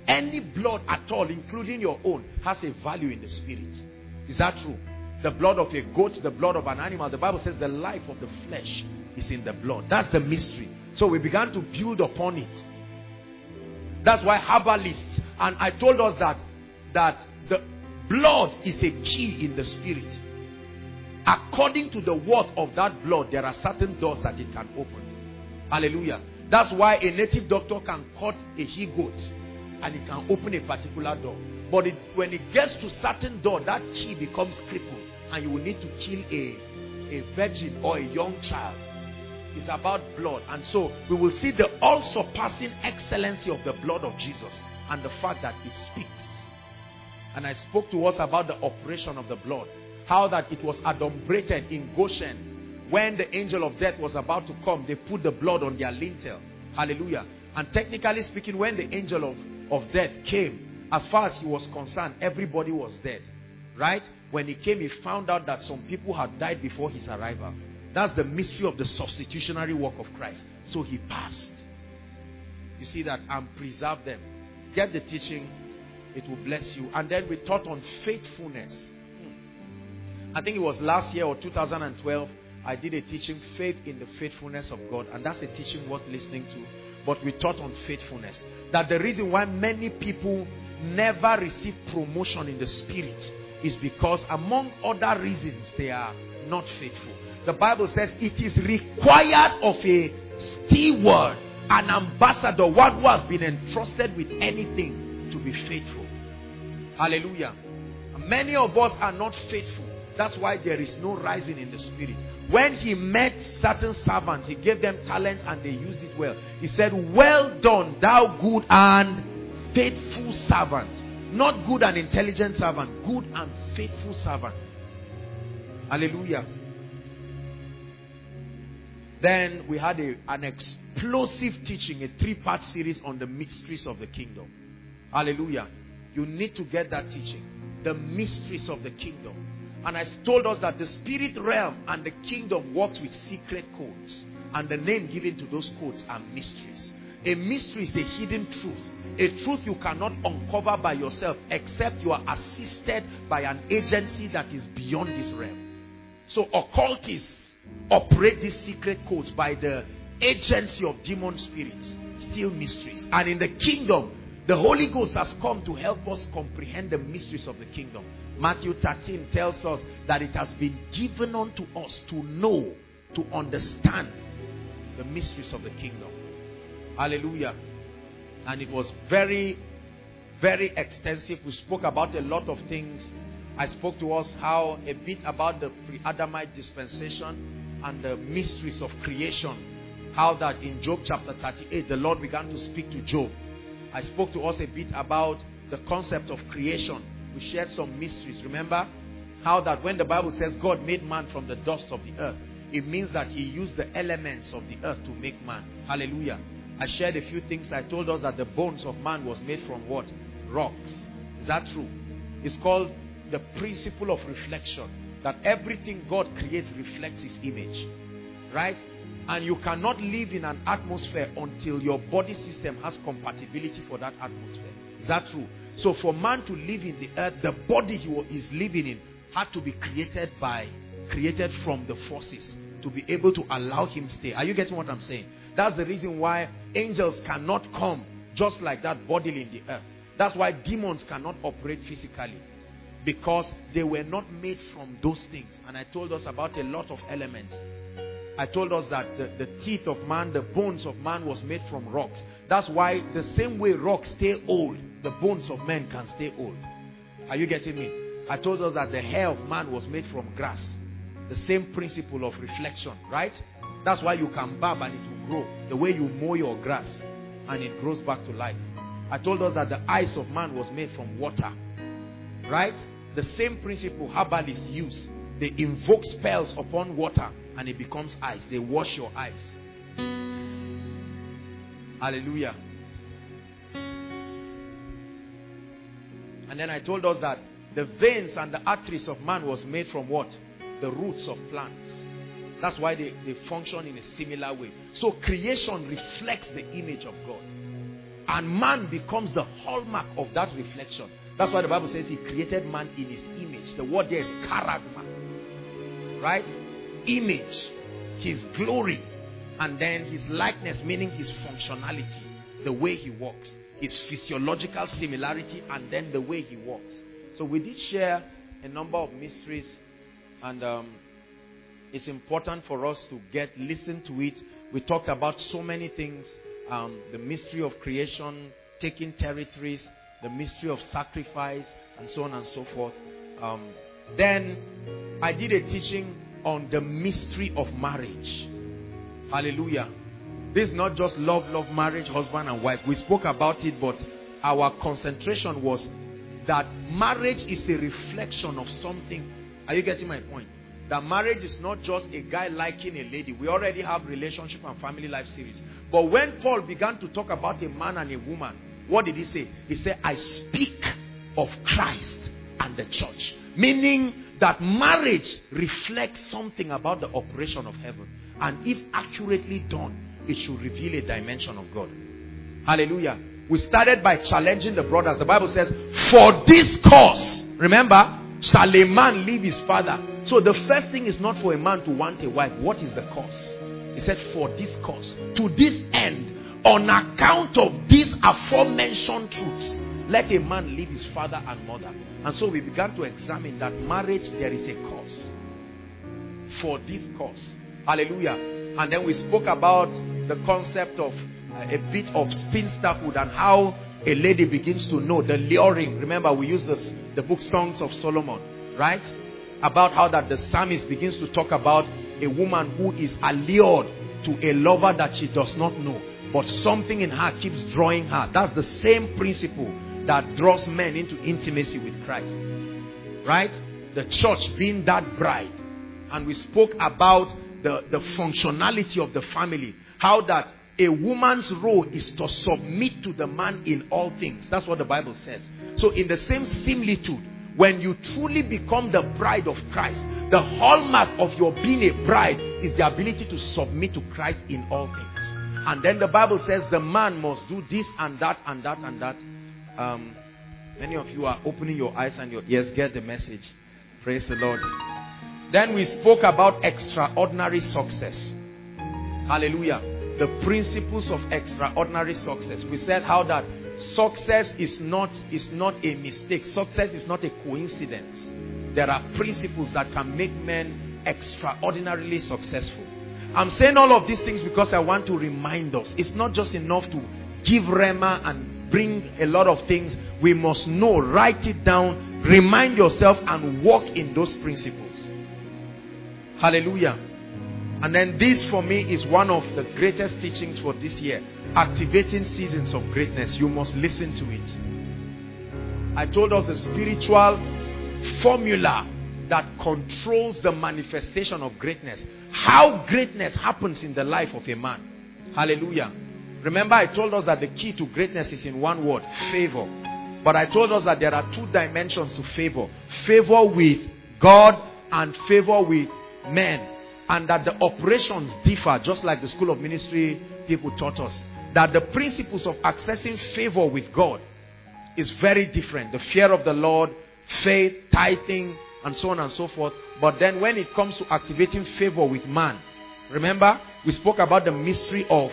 at all, including your own, has a value in the spirit. Is that true? The blood of a goat, the blood of an animal. The Bible says the life of the flesh is in the blood. That's the mystery. So we began to build upon it. That's why herbalists, and I told us that the blood is a key in the spirit. According to the worth of that blood, there are certain doors that it can open. Hallelujah. That's why a native doctor can cut a he-goat and it can open a particular door. But when it gets to certain door, that key becomes crippled and you will need to kill a virgin or a young child. It's about blood. And so we will see the all-surpassing excellency of the blood of Jesus and the fact that it speaks. And I spoke to us about the operation of the blood. How that it was adumbrated in Goshen. When the angel of death was about to come, they put the blood on their lintel. Hallelujah. And technically speaking, when the angel of death came, as far as he was concerned, everybody was dead. Right? When he came, he found out that some people had died before his arrival. That's the mystery of the substitutionary work of Christ. So he passed. You see that? And preserved them. Get the teaching. It will bless you. And then we taught on faithfulness. I think it was last year or 2012. I did a teaching, faith in the faithfulness of God. And that's a teaching worth listening to. But we taught on faithfulness. That the reason why many people never receive promotion in the spirit is because, among other reasons, they are not faithful. The Bible says it is required of a steward, an ambassador, one who has been entrusted with anything, to be faithful. Hallelujah. Many of us are not faithful. That's why there is no rising in the spirit. When he met certain servants, he gave them talents and they used it well. He said, well done, thou good and faithful servant. Not good and intelligent servant, good and faithful servant. Hallelujah. Then we had an explosive teaching, a 3-part series on the mysteries of the kingdom. Hallelujah. You need to get that teaching. The mysteries of the kingdom. And I told us that the spirit realm and the kingdom works with secret codes. And the name given to those codes are mysteries. A mystery is a hidden truth. A truth you cannot uncover by yourself except you are assisted by an agency that is beyond this realm. So occultists operate these secret codes by the agency of demon spirits, still mysteries. And in the kingdom, the Holy Ghost has come to help us comprehend the mysteries of the kingdom. Matthew 13 tells us that it has been given unto us to know, to understand the mysteries of the kingdom. Hallelujah. And it was very, very extensive. We spoke about a lot of things. I spoke to us how a bit about the pre-Adamite dispensation and the mysteries of creation. How that in Job chapter 38, the Lord began to speak to Job. I spoke to us a bit about the concept of creation. We shared some mysteries. Remember how that when the Bible says God made man from the dust of the earth, it means that he used the elements of the earth to make man. Hallelujah. I shared a few things. I told us that the bones of man was made from what? Rocks. Is that true? It's called the principle of reflection. That everything God creates reflects his image. Right? And you cannot live in an atmosphere until your body system has compatibility for that atmosphere. Is that true? So for man to live in the earth, the body he is living in had to be created from the forces to be able to allow him stay. Are you getting what I'm saying? That's the reason why angels cannot come just like that bodily in the earth. That's why demons cannot operate physically, because they were not made from those things. And I told us about a lot of elements. I told us that the teeth of man, the bones of man was made from rocks. That's why the same way rocks stay old, the bones of men can stay old. Are you getting me? I told us that the hair of man was made from grass. The same principle of reflection, right? That's why you can barb and it will grow. The way you mow your grass and it grows back to life. I told us that the eyes of man was made from water, right? The same principle herbalists use. They invoke spells upon water and it becomes eyes. They wash your eyes. Hallelujah. And then I told us that the veins and the arteries of man was made from what? The roots of plants. That's why they function in a similar way. So creation reflects the image of God. And man becomes the hallmark of that reflection. That's why the Bible says he created man in his image. The word there is character. Right? Image. His glory. And then his likeness, meaning his functionality. The way he walks. His physiological similarity, and then the way he walks. So we did share a number of mysteries. And it's important for us to listen to it. We talked about so many things. The mystery of creation, taking territories, the mystery of sacrifice, and so on and so forth. Then I did a teaching on the mystery of marriage. Hallelujah. This is not just love marriage, husband and wife. We spoke about it, but our concentration was that marriage is a reflection of something. Are you getting my point? That marriage is not just a guy liking a lady. We already have relationship and family life series. But when Paul began to talk about a man and a woman, what did he say? He said, I speak of Christ and the church. Meaning that marriage reflects something about the operation of heaven. And if accurately done, it should reveal a dimension of God. Hallelujah. We started by challenging the brothers. The Bible says, for this cause, remember, shall a man leave his father. So the first thing is not for a man to want a wife. What is the cause? He said, for this cause, to this end, on account of these aforementioned truths, let a man leave his father and mother. And so we began to examine that marriage, there is a cause. For this cause. Hallelujah. And then we spoke about the concept of a bit of spinsterhood and how a lady begins to know the luring. Remember, we used the book Songs of Solomon, right? About how that the psalmist begins to talk about a woman who is allured to a lover that she does not know, but something in her keeps drawing her. That's the same principle that draws men into intimacy with Christ, right? The church being that bride. And we spoke about the functionality of the family, how that a woman's role is to submit to the man in all things. That's what the Bible says. So in the same similitude, when you truly become the bride of Christ, the hallmark of your being a bride is the ability to submit to Christ in all things. And then the Bible says the man must do this and that and that and that. Many of you are opening your eyes and your ears. Get the message. Praise the Lord. Then we spoke about extraordinary success. Hallelujah. The principles of extraordinary success. We said how that success is not a mistake. Success is not a coincidence. There are principles that can make men extraordinarily successful. I'm saying all of these things because I want to remind us. It's not just enough to give rhema and bring a lot of things. We must know, write it down, remind yourself and walk in those principles. Hallelujah. And then this for me is one of the greatest teachings for this year. Activating seasons of greatness. You must listen to it. I told us the spiritual formula that controls the manifestation of greatness. How greatness happens in the life of a man. Hallelujah. Remember I told us that the key to greatness is in one word, favor. But I told us that there are two dimensions to favor. Favor with God and favor with men. And that the operations differ, just like the school of ministry people taught us. That the principles of accessing favor with God is very different. The fear of the Lord, faith, tithing, and so on and so forth. But then when it comes to activating favor with man, remember we spoke about the mystery of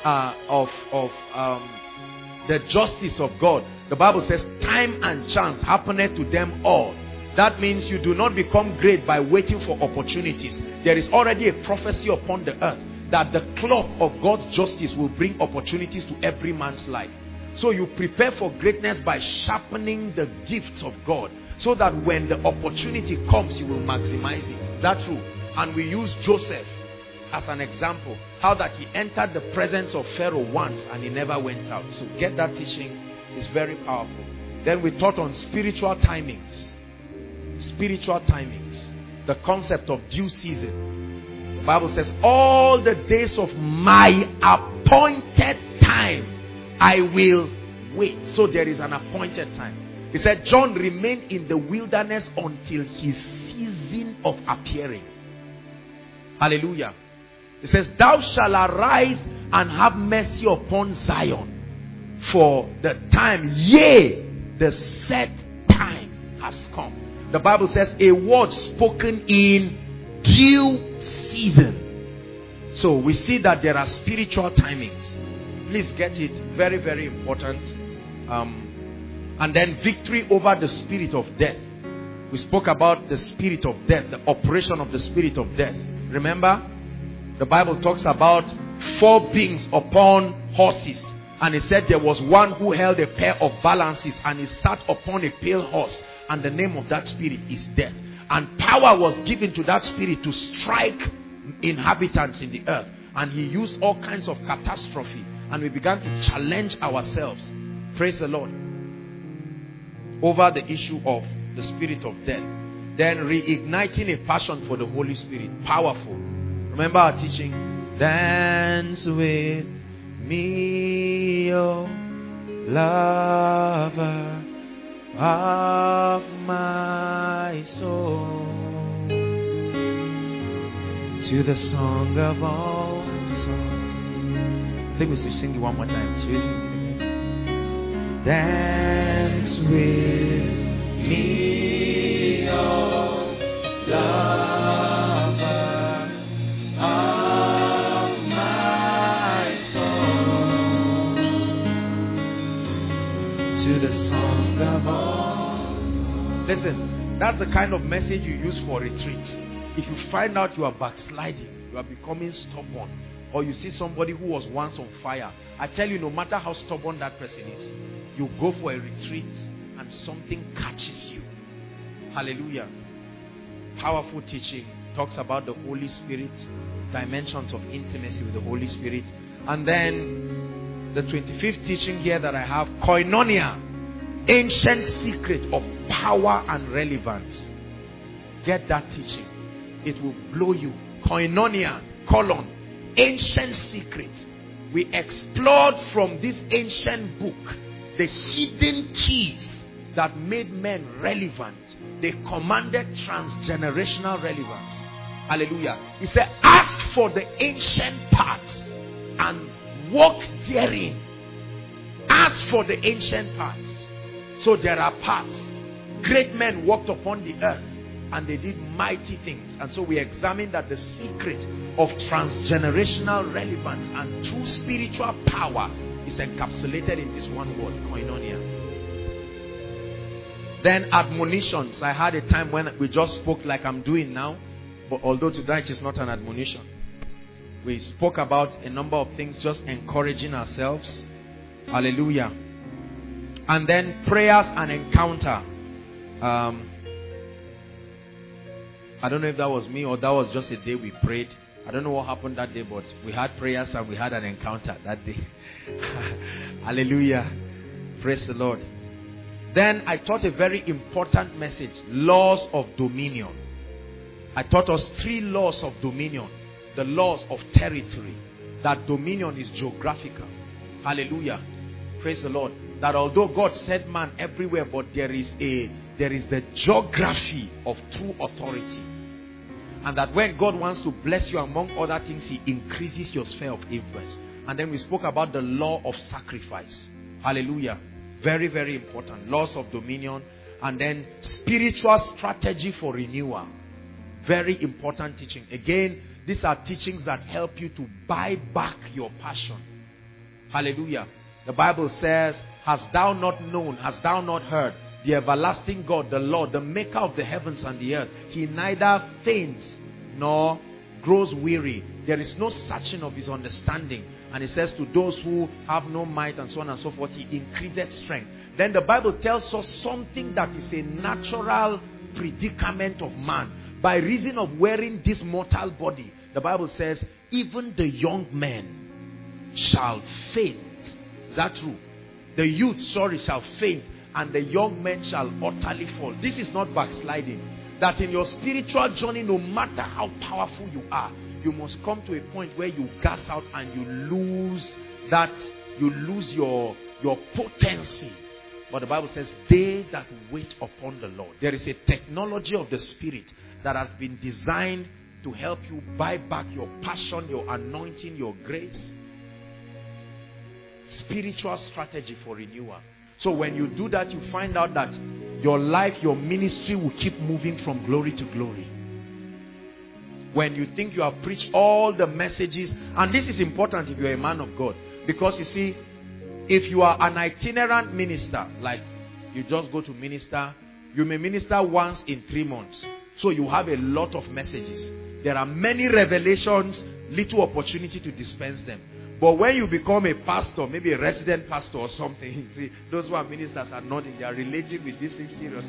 the justice of God. The Bible says time and chance happeneth to them all. That means you do not become great by waiting for opportunities. There is already a prophecy upon the earth that the clock of God's justice will bring opportunities to every man's life. So you prepare for greatness by sharpening the gifts of God, so that when the opportunity comes, you will maximize it. Is that true? And we use Joseph as an example. How that he entered the presence of Pharaoh once and he never went out. So get that teaching. It's very powerful. Then we taught on spiritual timings. Spiritual timings. The concept of due season. The Bible says, all the days of my appointed time I will wait. So there is an appointed time. He said John remained in the wilderness until his season of appearing. Hallelujah. He says, thou shalt arise and have mercy upon Zion, for the time, yea, the set time has come. The Bible says a word spoken in due season. So we see that there are spiritual timings. Please get it. Very, very important. And then victory over the spirit of death. We spoke about the spirit of death, the operation of the spirit of death. Remember, the Bible talks about 4 beings upon horses. And it said there was one who held a pair of balances and he sat upon a pale horse. And the name of that spirit is death. And power was given to that spirit to strike inhabitants in the earth. And he used all kinds of catastrophe. And we began to challenge ourselves. Praise the Lord. Over the issue of the spirit of death. Then reigniting a passion for the Holy Spirit. Powerful. Remember our teaching? Dance with me, oh lover of my soul, to the song of all songs. I think we should sing it one more time. Dance with me, oh lover of my soul, to the song of all. Listen, that's the kind of message you use for retreat. If you find out you are backsliding, you are becoming stubborn, or you see somebody who was once on fire, I tell you, no matter how stubborn that person is, you go for a retreat and something catches you. Hallelujah. Powerful teaching. Talks about the Holy Spirit, dimensions of intimacy with the Holy Spirit. And then the 25th teaching here that I have, koinonia, ancient secret of power and relevance. Get that teaching. It will blow you. Koinonia, ancient secret. We explored from this ancient book the hidden keys that made men relevant. They commanded transgenerational relevance. Hallelujah. He said, ask for the ancient paths and walk therein. Ask for the ancient paths. So there are paths. Great men walked upon the earth and they did mighty things. And so we examine that the secret of transgenerational relevance and true spiritual power is encapsulated in this one word, koinonia. Then admonitions. I had a time when we just spoke like I'm doing now, but although tonight is not an admonition. We spoke about a number of things, just encouraging ourselves. Hallelujah. And then prayers and encounter. I don't know if that was me or that was just a day we prayed. I don't know what happened that day, but we had prayers and we had an encounter that day. Hallelujah. Praise the Lord. Then I taught a very important message. Laws of dominion. I taught us 3 laws of dominion. The laws of territory. That dominion is geographical. Hallelujah. Praise the Lord. That although God said man everywhere, but there is the geography of true authority. And that when God wants to bless you, among other things, He increases your sphere of influence. And then we spoke about the law of sacrifice. Hallelujah. Very, very important. Laws of dominion. And then spiritual strategy for renewal. Very important teaching. Again, these are teachings that help you to buy back your passion. Hallelujah. The Bible says, hast thou not known, hast thou not heard, the everlasting God, the Lord, the maker of the heavens and the earth, He neither faints nor grows weary. There is no searching of His understanding. And He says to those who have no might and so on and so forth, He increases strength. Then the Bible tells us something that is a natural predicament of man. By reason of wearing this mortal body, the Bible says, even the young men shall faint. Is that true? The youth, shall faint, and the young men shall utterly fall. This is not backsliding. That in your spiritual journey, no matter how powerful you are, you must come to a point where you gas out and you lose that, you lose your potency. But the Bible says, they that wait upon the Lord. There is a technology of the Spirit that has been designed to help you buy back your passion, your anointing, your grace. Spiritual strategy for renewal. So when you do that, you find out that your life, your ministry will keep moving from glory to glory. When you think you have preached all the messages, and this is important if you're a man of God, because you see, if you are an itinerant minister, like you just go to minister, you may minister once in 3 months. So you have a lot of messages. There are many revelations, little opportunity to dispense them. But when you become a pastor, maybe a resident pastor or something, you see, those who are ministers are nodding. They are relating with this thing seriously.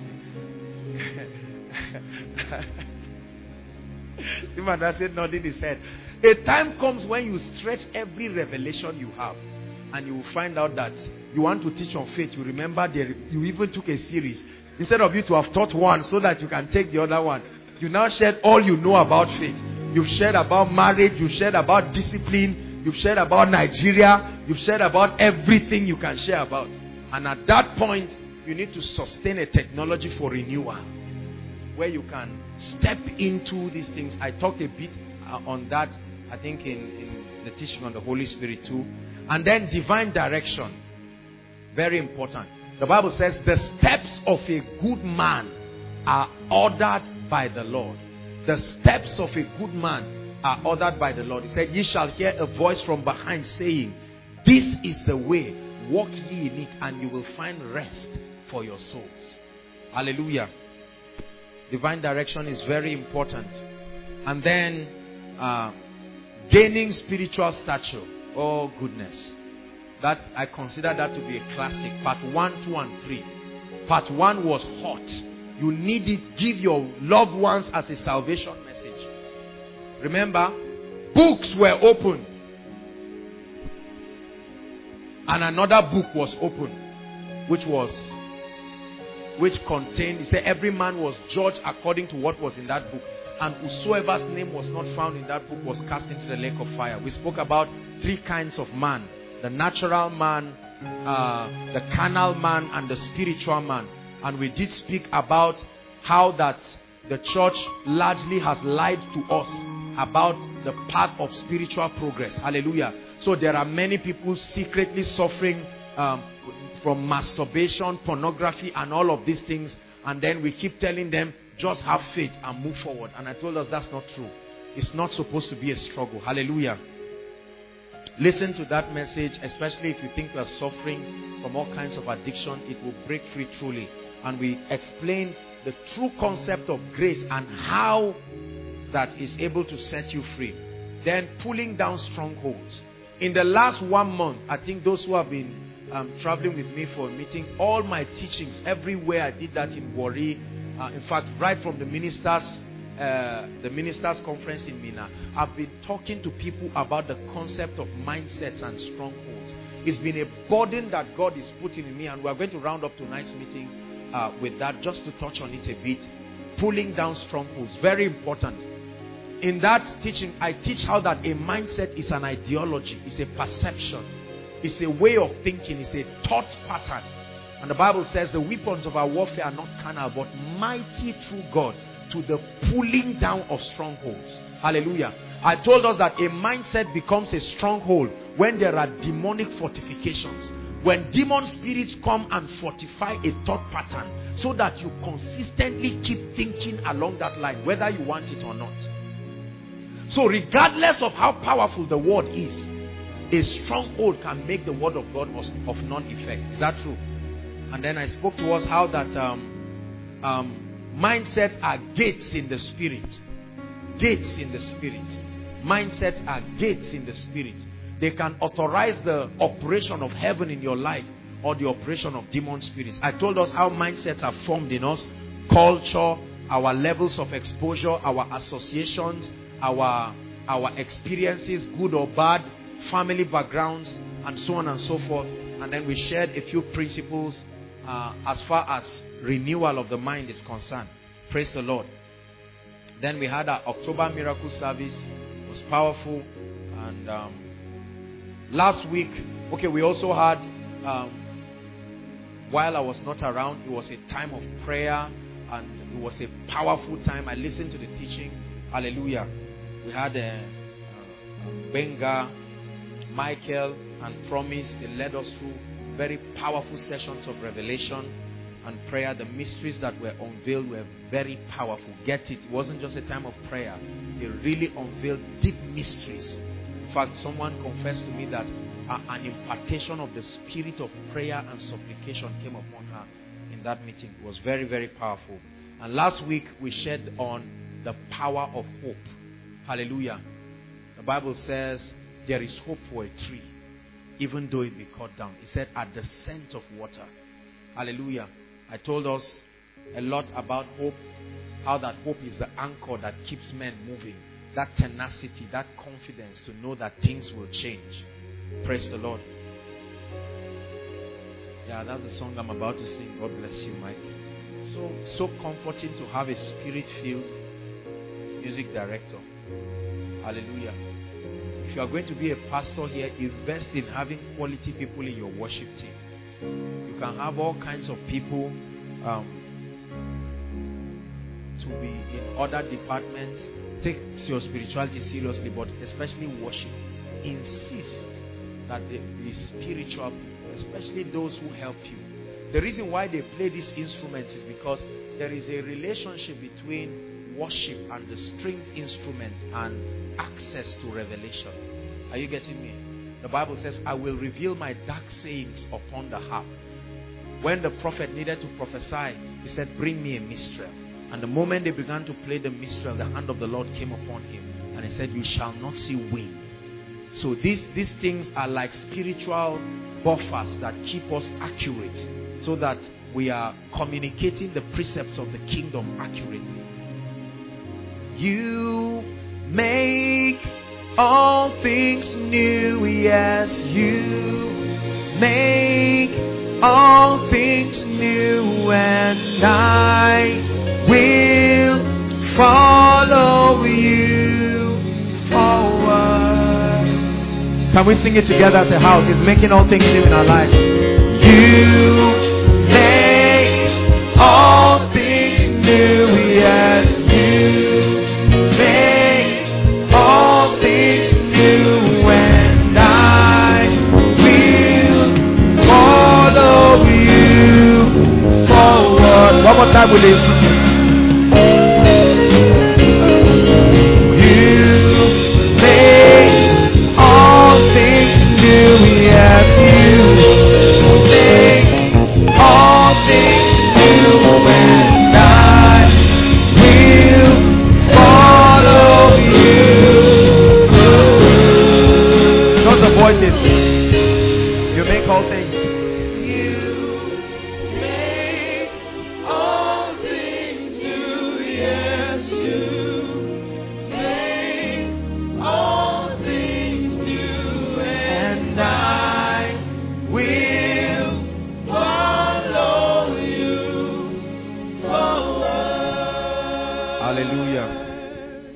The man that said nodding his head. A time comes when you stretch every revelation you have. And you will find out that you want to teach on faith. You remember you even took a series. Instead of you to have taught one so that you can take the other one. You now shared all you know about faith. You've shared about marriage. You've shared about discipline. You've shared about Nigeria. You've shared about everything you can share about. And at that point, you need to sustain a technology for renewal. Where you can step into these things. I talked a bit on that, I think, in the teaching on the Holy Spirit too. And then divine direction. Very important. The Bible says the steps of a good man are ordered by the Lord. The steps of a good man are ordered by the Lord. He said, ye shall hear a voice from behind saying, this is the way, walk ye in it, and you will find rest for your souls. Hallelujah. Divine direction is very important. And then gaining spiritual stature. Oh goodness. That I consider that to be a classic. Part 1, 2, and 3. Part 1 was hot. You need it. Give your loved ones as a salvation message. Remember, books were opened. And another book was opened. Which contained, he said, every man was judged according to what was in that book. And whosoever's name was not found in that book was cast into the lake of fire. We spoke about 3 kinds of man. The natural man, the carnal man, and the spiritual man. And we did speak about how that the church largely has lied to us about the path of spiritual progress. Hallelujah. So there are many people secretly suffering from masturbation, pornography, and all of these things. And then we keep telling them, just have faith and move forward. And I told us that's not true. It's not supposed to be a struggle. Hallelujah. Listen to that message, especially if you think you are suffering from all kinds of addiction. It will break free truly. And we explain the true concept of grace and how that is able to set you free. Then pulling down strongholds. In the last 1 month, I think those who have been traveling with me for a meeting, all my teachings, everywhere I did that in Warri. In fact, right from the ministers conference in Mina, I've been talking to people about the concept of mindsets and strongholds. It's been a burden that God is putting in me, and we're going to round up tonight's meeting with that, just to touch on it a bit. Pulling down strongholds, very important. In that teaching, I teach how that a mindset is an ideology, it's a perception, it's a way of thinking, it's a thought pattern. And the Bible says the weapons of our warfare are not carnal, but mighty through God to the pulling down of strongholds. Hallelujah. I told us that a mindset becomes a stronghold when there are demonic fortifications. When demon spirits come and fortify a thought pattern so that you consistently keep thinking along that line, whether you want it or not. So regardless of how powerful the word is, a stronghold can make the word of God of non-effect. Is that true? And then I spoke to us how that mindsets are gates in the spirit. Gates in the spirit. Mindsets are gates in the spirit. They can authorize the operation of heaven in your life or the operation of demon spirits. I told us how mindsets are formed in us. Culture, our levels of exposure, our associations, our experiences, good or bad, family backgrounds, and so on and so forth. And then we shared a few principles as far as renewal of the mind is concerned. Praise the Lord. Then we had our October miracle service. It was powerful. And last week, we also had, while I was not around, it was a time of prayer, and it was a powerful time. I listened to the teaching. Hallelujah. We had Benga, Michael, and Promise. They led us through very powerful sessions of revelation and prayer. The mysteries that were unveiled were very powerful. Get it? It wasn't just a time of prayer. They really unveiled deep mysteries. In fact, someone confessed to me that an impartation of the spirit of prayer and supplication came upon her in that meeting. It was very, very powerful. And last week we shared on the power of hope. Hallelujah. The Bible says there is hope for a tree, even though it be cut down. It said at the scent of water. Hallelujah. I told us a lot about hope, how that hope is the anchor that keeps men moving. That tenacity, that confidence to know that things will change. Praise the Lord. Yeah, that's the song I'm about to sing. God bless you, Mike. So comforting to have a spirit-filled music director. Hallelujah. If you are going to be a pastor here, invest in having quality people in your worship team. You can have all kinds of people to be in other departments. Take your spirituality seriously, but especially worship. Insist that there be spiritual people, especially those who help you. The reason why they play these instruments is because there is a relationship between worship and the stringed instrument and access to revelation. Are you getting me? The Bible says, I will reveal my dark sayings upon the harp. When the prophet needed to prophesy, he said, bring me a minstrel. And the moment they began to play the minstrel, the hand of the Lord came upon him. And he said, you shall not see wind. So these things are like spiritual buffers that keep us accurate, so that we are communicating the precepts of the kingdom accurately. You make all things new, yes, you make all things new, and I will follow you forward. Can we sing it together as a house? He's making all things new in our lives. You make all things new, yes.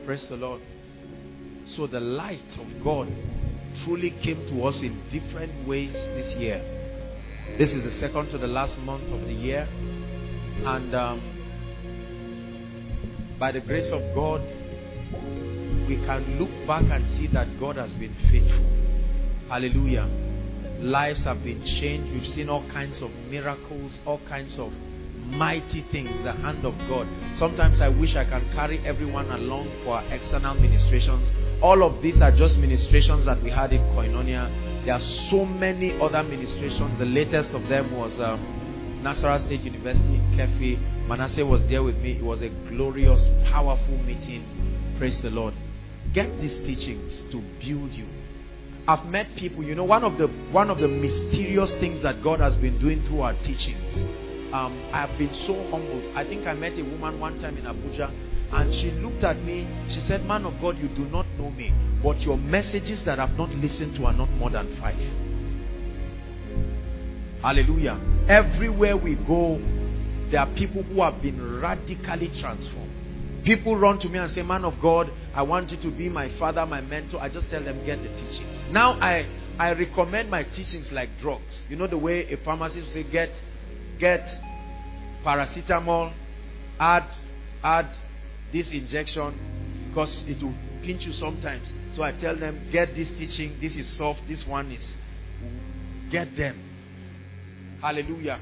Praise the Lord. So the light of God truly came to us in different ways this year. This is the second to the last month of the year. And by the grace of God, we can look back and see that God has been faithful. Hallelujah. Lives have been changed. We've seen all kinds of miracles, all kinds of mighty things, the hand of God. Sometimes I wish I can carry everyone along for our external ministrations. All of these are just ministrations that we had in Koinonia. There are so many other ministrations. The latest of them was Nazareth State University in Kefi. Manasseh was there with me. It was a glorious, powerful meeting. Praise the Lord. Get these teachings to build you. I've met people, you know, one of the mysterious things that God has been doing through our teachings. I have been so humbled. I think I met a woman one time in Abuja, and she looked at me. She said, "Man of God, you do not know me, but your messages that I've not listened to are not more than 5." Hallelujah. Everywhere we go, there are people who have been radically transformed. People run to me and say, "Man of God, I want you to be my father, my mentor." I just tell them, get the teachings. Now I recommend my teachings like drugs. You know the way a pharmacist will say, get paracetamol, add this injection because it will pinch you sometimes. So I tell them, get this teaching. This is soft. This one is, get them. Hallelujah.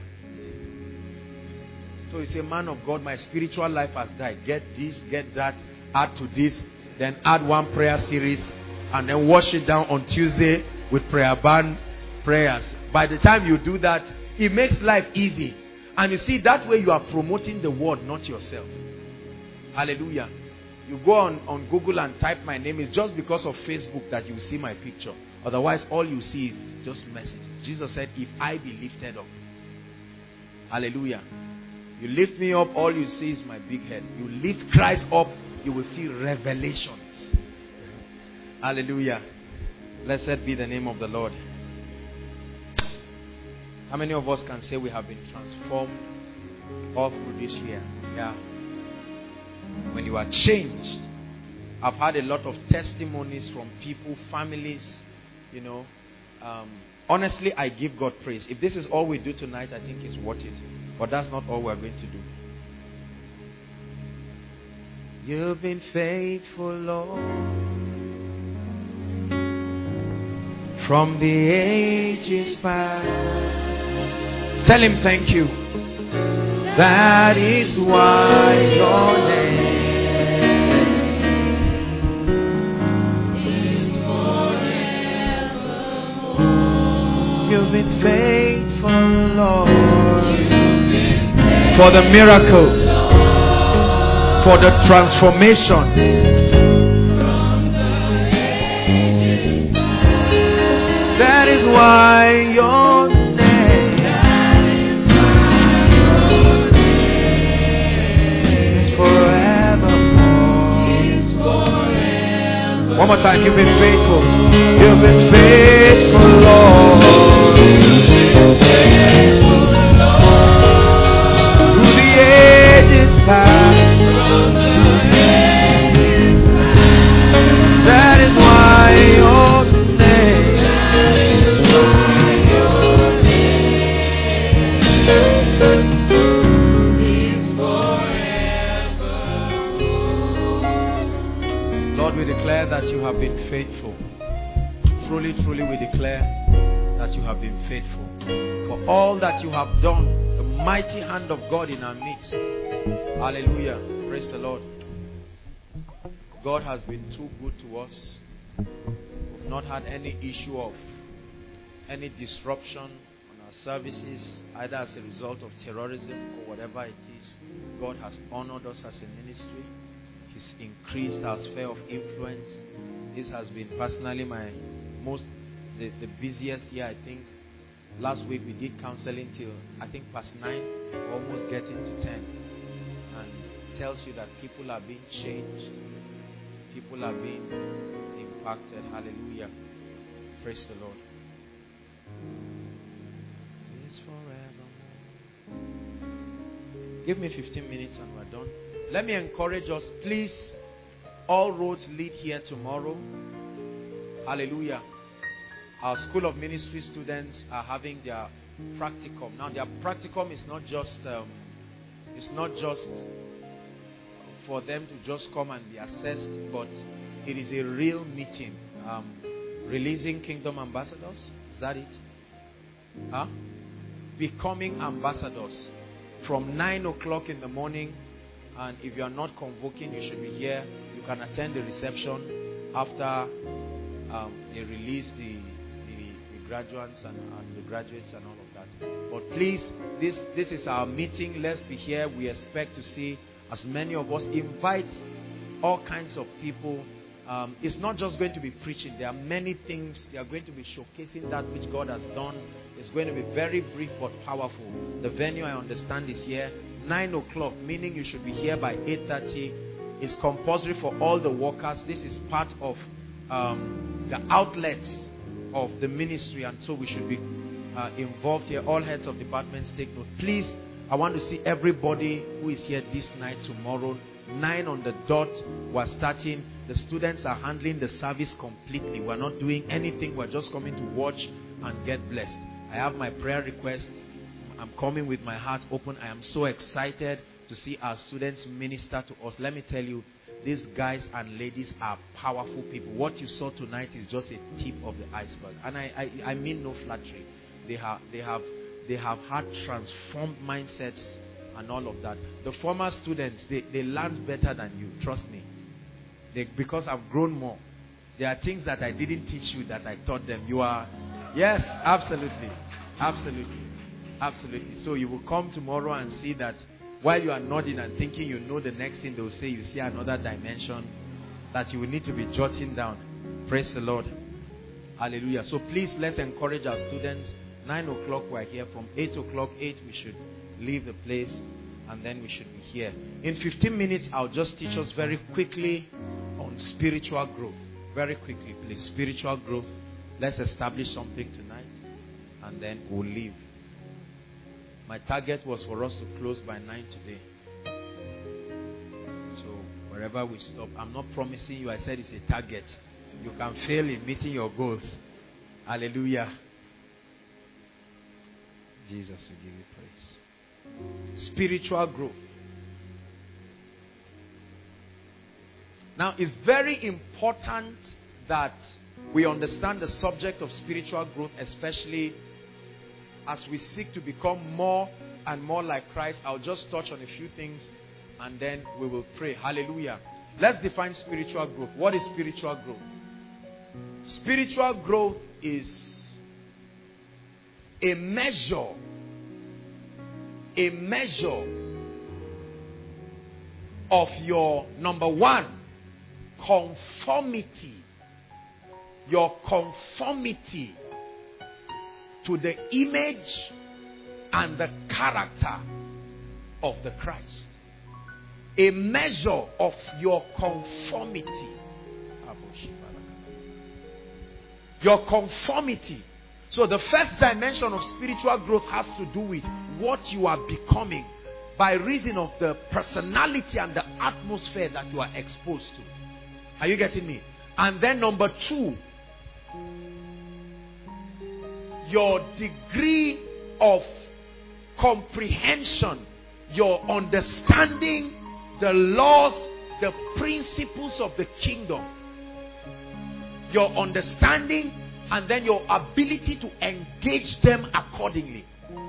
So you say, "Man of God, my spiritual life has died. Get this, get that, add to this, then add one prayer series, and then wash it down on Tuesday with prayer band prayers." By the time you do that, it makes life easy. And you see, that way you are promoting the word, not yourself. Hallelujah. You go on Google and type my name. It's just because of Facebook that you see my picture. Otherwise, all you see is just messages. Jesus said, "If I be lifted up." Hallelujah. You lift me up, all you see is my big head. You lift Christ up, you will see revelations. Hallelujah. Blessed be the name of the Lord. How many of us can say we have been transformed all through this year? Yeah. When you are changed. I've had a lot of testimonies from people, families, you know. Honestly, I give God praise. If this is all we do tonight, I think it's worth it. But that's not all we're going to do. You've been faithful, Lord, from the ages past. Tell him thank you. That is why your name is forevermore. You've been faithful, Lord, for the miracles, for the transformation. That is why your name is forevermore. One more time, you've been faithful. You've been faithful, Lord. Through the ages past. That is why your name is forever. Lord, we declare that you have been faithful. Truly, truly we declare that you have been faithful. For all that you have done, the mighty hand of God in our midst. Hallelujah. Praise the Lord. God has been too good to us. We've not had any issue of any disruption on our services, either as a result of terrorism or whatever it is. God has honored us as a ministry. He's increased our sphere of influence. This has been personally the busiest year, I think. Last week we did counseling till I think past 9, almost getting to 10. And it tells you that people are being changed. People are being impacted. Hallelujah. Praise the Lord. It's forevermore. Give me 15 minutes and we're done. Let me encourage us. Please all roads lead here tomorrow. Hallelujah. Our School of Ministry students are having their practicum. Now their practicum is not just for them to just come and be assessed, but it is a real meeting. Releasing Kingdom Ambassadors. Is that it? Becoming ambassadors from 9 o'clock in the morning. And if you are not convoking, you should be here. You can attend the reception after they release the graduates and the graduates and all of that. But please, this is our meeting. Let's be here. We expect to see as many of us. Invite all kinds of people. It's not just going to be preaching. There are many things. They are going to be showcasing that which God has done. It's going to be very brief but powerful. The venue, I understand, is here 9 o'clock, meaning you should be here by 8:30. It's compulsory for all the workers. This is part of the outlets of the ministry, and so we should be involved here. All heads of departments, take note. Please, I want to see everybody who is here this night, tomorrow, 9 on the dot. We're starting. The students are handling the service completely. We're not doing anything. We're just coming to watch and get blessed. I have my prayer request. I'm coming with my heart open. I am so excited to see our students minister to us. Let me tell you, these guys and ladies are powerful people. What you saw tonight is just a tip of the iceberg. And I mean no flattery. They have had transformed mindsets and all of that. The former students, they learned better than you. Trust me. Because I've grown more. There are things that I didn't teach you that I taught them. Yes, absolutely. Absolutely. Absolutely. So you will come tomorrow and see that while you are nodding and thinking you know the next thing, they will say you see another dimension that you will need to be jotting down. Praise the Lord. Hallelujah. So please, let's encourage our students. 9 o'clock we're here. From 8 o'clock, 8 we should leave the place, and then we should be here. In 15 minutes, I'll just teach us very quickly on spiritual growth. Very quickly, please. Spiritual growth. Let's establish something tonight, and then we'll leave. My target was for us to close by 9 today. So wherever we stop, I'm not promising you. I said it's a target. You can fail in meeting your goals. Hallelujah. Jesus will give you praise. Spiritual growth. Now, it's very important that we understand the subject of spiritual growth, especially as we seek to become more and more like Christ. I'll just touch on a few things and then we will pray. Hallelujah. Let's define spiritual growth. What is spiritual growth? Spiritual growth is a measure of your, number one, conformity. Your conformity to the image and the character of the Christ. A measure of your conformity. Your conformity. So the first dimension of spiritual growth has to do with what you are becoming by reason of the personality and the atmosphere that you are exposed to. Are you getting me? And then number two, your degree of comprehension, your understanding the laws, the principles of the kingdom, your understanding, and then your ability to engage them accordingly.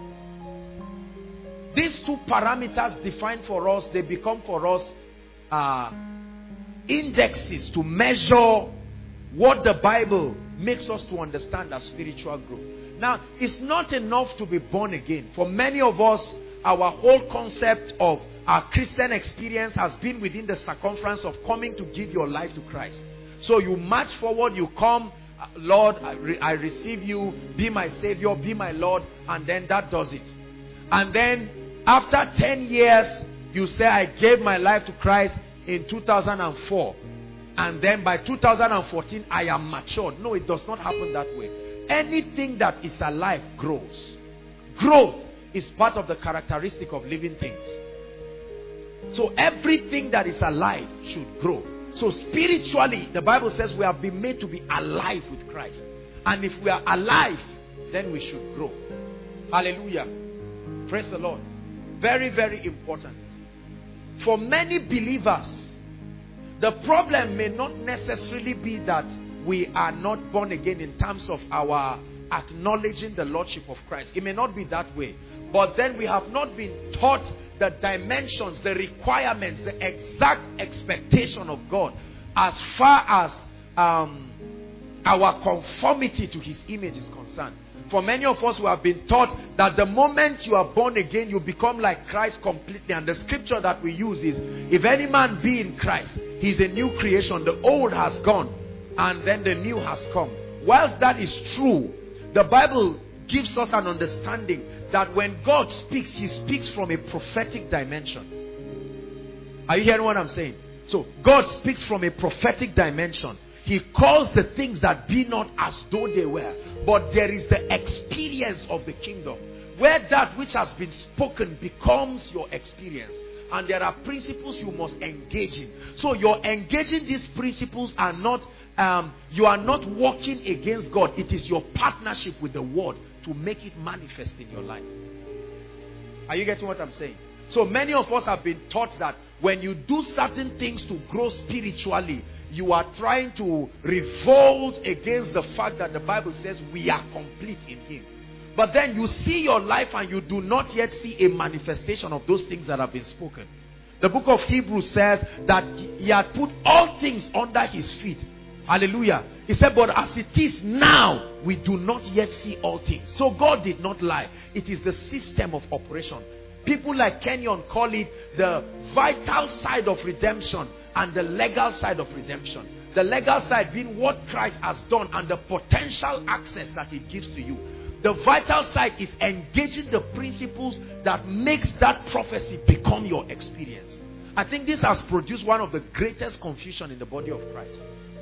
These two parameters defined for us, they become for us indexes to measure what the Bible makes us to understand as spiritual growth. Now, it's not enough to be born again. For many of us, our whole concept of our Christian experience has been within the circumference of coming to give your life to Christ. So you march forward, you come, Lord, I receive you, be my Savior, be my Lord, and then that does it. And then after 10 years, you say, I gave my life to Christ in 2004. And then by 2014, I am matured. No, it does not happen that way. Anything that is alive grows. Growth is part of the characteristic of living things. So everything that is alive should grow. So spiritually, the Bible says we have been made to be alive with Christ. And if we are alive, then we should grow. Hallelujah. Praise the Lord. Very, very important. For many believers, the problem may not necessarily be that we are not born again in terms of our acknowledging the Lordship of Christ. It may not be that way. But then we have not been taught the dimensions, the requirements, the exact expectation of God as far as our conformity to His image is concerned. For many of us who have been taught that the moment you are born again, you become like Christ completely. And the scripture that we use is, if any man be in Christ, he is a new creation. The old has gone and then the new has come. Whilst that is true, the Bible gives us an understanding that when God speaks, He speaks from a prophetic dimension. Are you hearing what I'm saying? So God speaks from a prophetic dimension. He calls the things that be not as though they were. But there is the experience of the kingdom, where that which has been spoken becomes your experience. And there are principles you must engage in. So you're engaging these principles are not, you are not working against God. It is your partnership with the word to make it manifest in your life. Are you getting what I'm saying? So many of us have been taught that when you do certain things to grow spiritually, you are trying to revolt against the fact that the Bible says we are complete in Him. But then you see your life and you do not yet see a manifestation of those things that have been spoken. The book of Hebrews says that He had put all things under His feet. Hallelujah. He said, but as it is now, we do not yet see all things. So God did not lie. It is the system of operation. People like Kenyon call it the vital side of redemption and the legal side of redemption. The legal side being what Christ has done and the potential access that it gives to you. The vital side is engaging the principles that makes that prophecy become your experience. I think this has produced one of the greatest confusion in the body of Christ.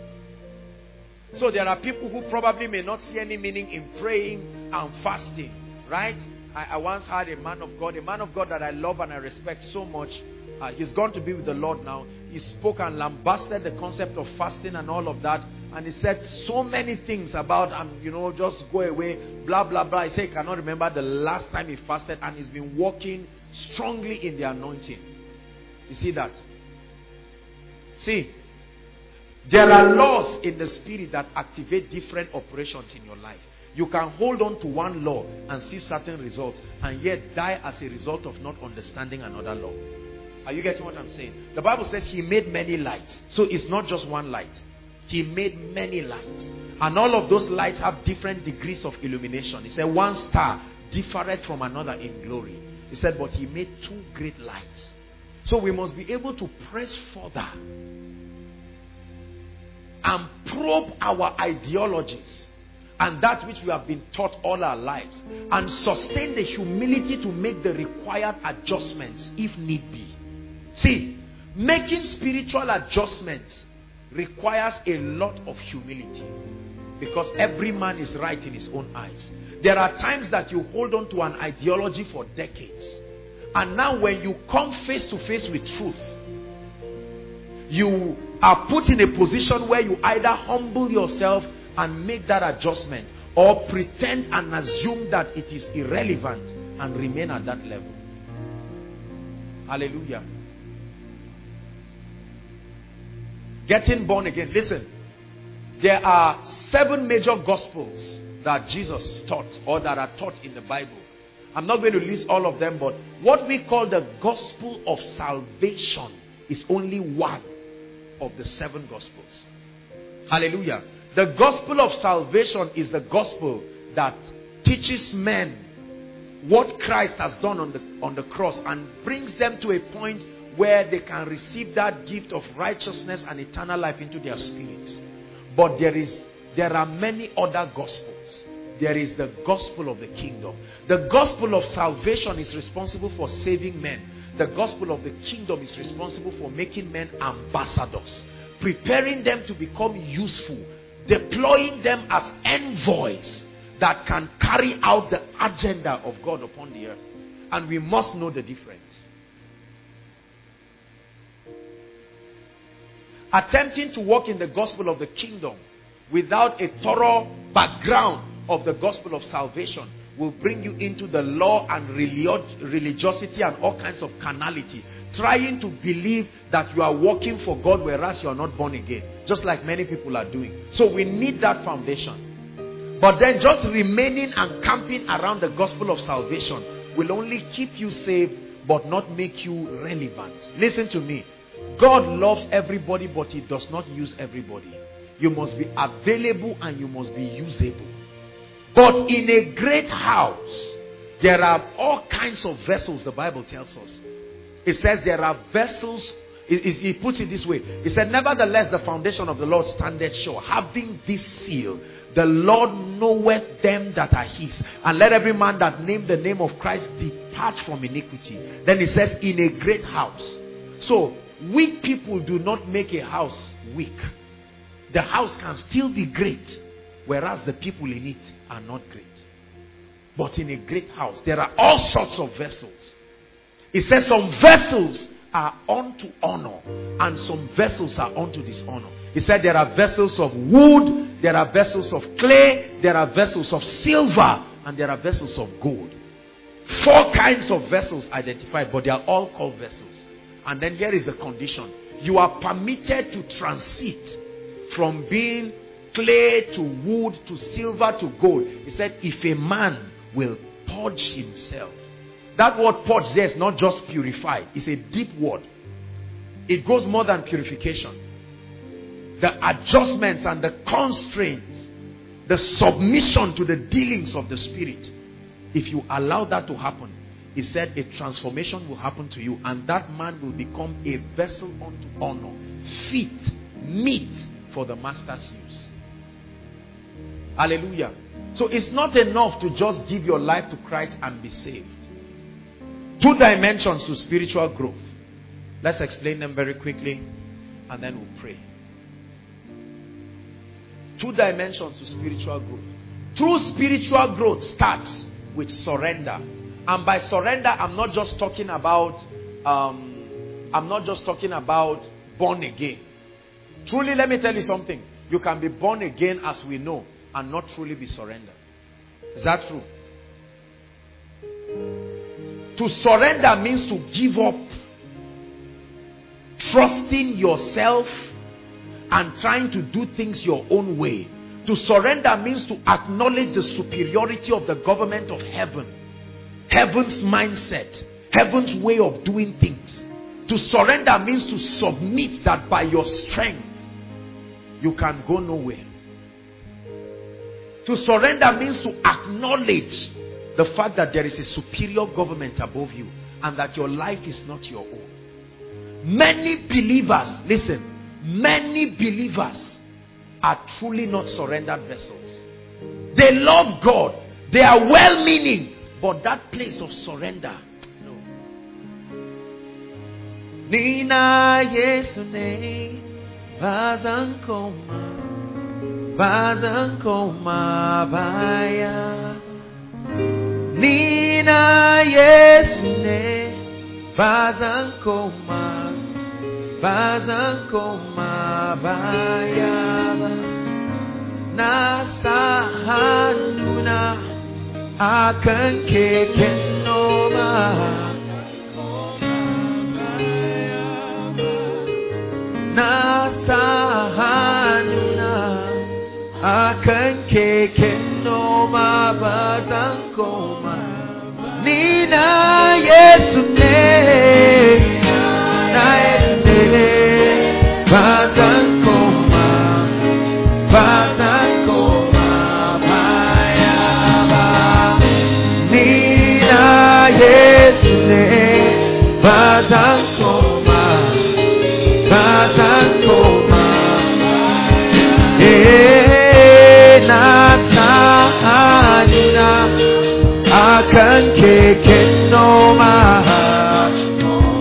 So there are people who probably may not see any meaning in praying and fasting, right? I once had a man of God that I love and I respect so much. He's gone to be with the Lord now. He spoke and lambasted the concept of fasting and all of that. And he said so many things about, just go away, blah, blah, blah. He said he cannot remember the last time he fasted, and he's been walking strongly in the anointing. You see that? See, there are laws in the spirit that activate different operations in your life. You can hold on to one law and see certain results and yet die as a result of not understanding another law. Are you getting what I'm saying? The Bible says He made many lights. So it's not just one light. He made many lights. And all of those lights have different degrees of illumination. He said one star differeth from another in glory. He said, but He made two great lights. So we must be able to press further and probe our ideologies and that which we have been taught all our lives, and sustain the humility to make the required adjustments if need be. See, making spiritual adjustments requires a lot of humility, because every man is right in his own eyes. There are times that you hold on to an ideology for decades, and now when you come face to face with truth, you are put in a position where you either humble yourself and make that adjustment, or pretend and assume that it is irrelevant and remain at that level. Hallelujah. Getting born again. Listen, there are 7 major gospels that Jesus taught, or that are taught in the Bible. I'm not going to list all of them, but what we call the gospel of salvation is only one of the 7 gospels. Hallelujah. The gospel of salvation is the gospel that teaches men what Christ has done on the cross and brings them to a point where they can receive that gift of righteousness and eternal life into their spirits. But there are many other gospels. There is the gospel of the kingdom. The gospel of salvation is responsible for saving men. The gospel of the kingdom is responsible for making men ambassadors, preparing them to become useful, deploying them as envoys that can carry out the agenda of God upon the earth. And we must know the difference. Attempting to walk in the gospel of the kingdom without a thorough background of the gospel of salvation will bring you into the law and religiosity and all kinds of carnality, trying to believe that you are working for God whereas you are not born again, just like many people are doing. So we need that foundation. But then just remaining and camping around the gospel of salvation will only keep you saved but not make you relevant. Listen to me. God loves everybody, but he does not use everybody. You must be available and you must be usable. But in a great house, there are all kinds of vessels, the Bible tells us. It says there are vessels. He puts it this way. He said, nevertheless, the foundation of the Lord standeth sure, having this seal, the Lord knoweth them that are his. And let every man that name the name of Christ depart from iniquity. Then he says, in a great house. So, weak people do not make a house weak. The house can still be great, whereas the people in it are not great. But in a great house, there are all sorts of vessels. It says some vessels are unto honor and some vessels are unto dishonor. He said there are vessels of wood, there are vessels of clay, there are vessels of silver, and there are vessels of gold. 4 kinds of vessels identified, but they are all called vessels. And then here is the condition. You are permitted to transit from being clay to wood to silver to gold. He said, if a man will purge himself. That word purge there is not just purify. It's a deep word. It goes more than purification. The adjustments and the constraints, the submission to the dealings of the Spirit. If you allow that to happen, he said a transformation will happen to you, and that man will become a vessel unto honor, fit, meet for the master's use. Hallelujah. So it's not enough to just give your life to Christ and be saved. 2 dimensions to spiritual growth. Let's explain them very quickly and then we'll pray. 2 dimensions to spiritual growth. True spiritual growth starts with surrender. And by surrender, I'm not just talking about born again. Truly, let me tell you something. You can be born again as we know and not truly be surrendered. Is that true? To surrender means to give up trusting yourself and trying to do things your own way. To surrender means to acknowledge the superiority of the government of heaven, heaven's mindset, heaven's way of doing things. To surrender means to submit that by your strength you can go nowhere. To surrender means to acknowledge the fact that there is a superior government above you and that your life is not your own. Many believers, listen, many believers are truly not surrendered vessels. They love God. They are well-meaning, but that place of surrender, no. Nina Yesune Bazankoma Bazankoma Baya Nina Yesune Bazankoma Bazankoma Baya Nasa Hanuna Akan Kekenoma Nasa Hanuna Akan Kekenoma Bazankoma Nina Yesune Bazankoma Bazankoma Bayaba Nina Yesune Bazankoma Bazankoma Nina Akan Kekenoma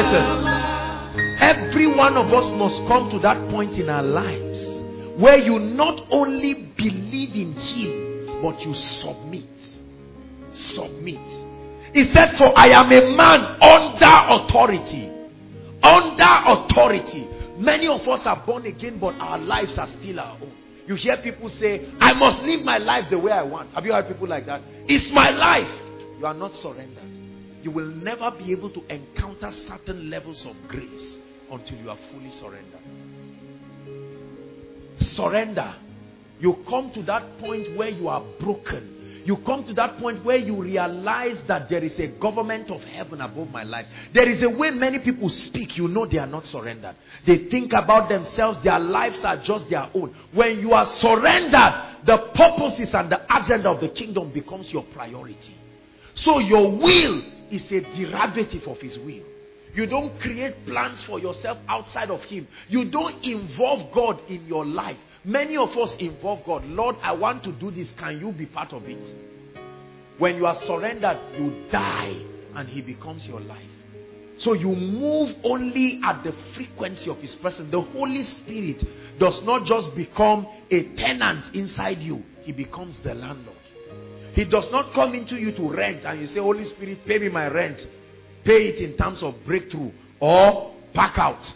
Listen, every one of us must come to that point in our lives where you not only believe in Him, but you submit. Submit. He said, for I am a man under authority. Under authority. Many of us are born again, but our lives are still our own. You hear people say, I must live my life the way I want. Have you heard people like that? It's my life. You are not surrendered. You will never be able to encounter certain levels of grace until you are fully surrendered. Surrender. You come to that point where you are broken. You come to that point where you realize that there is a government of heaven above my life. There is a way many people speak, you know they are not surrendered. They think about themselves, their lives are just their own. When you are surrendered, the purposes and the agenda of the kingdom becomes your priority. So your will is a derivative of His will. You don't create plans for yourself outside of Him. You don't involve God in your life. Many of us involve God. Lord, I want to do this. Can you be part of it? When you are surrendered, you die and He becomes your life. So you move only at the frequency of His presence. The Holy Spirit does not just become a tenant inside you. He becomes the landlord. He does not come into you to rent and you say, Holy Spirit, pay me my rent. Pay it in terms of breakthrough or pack out.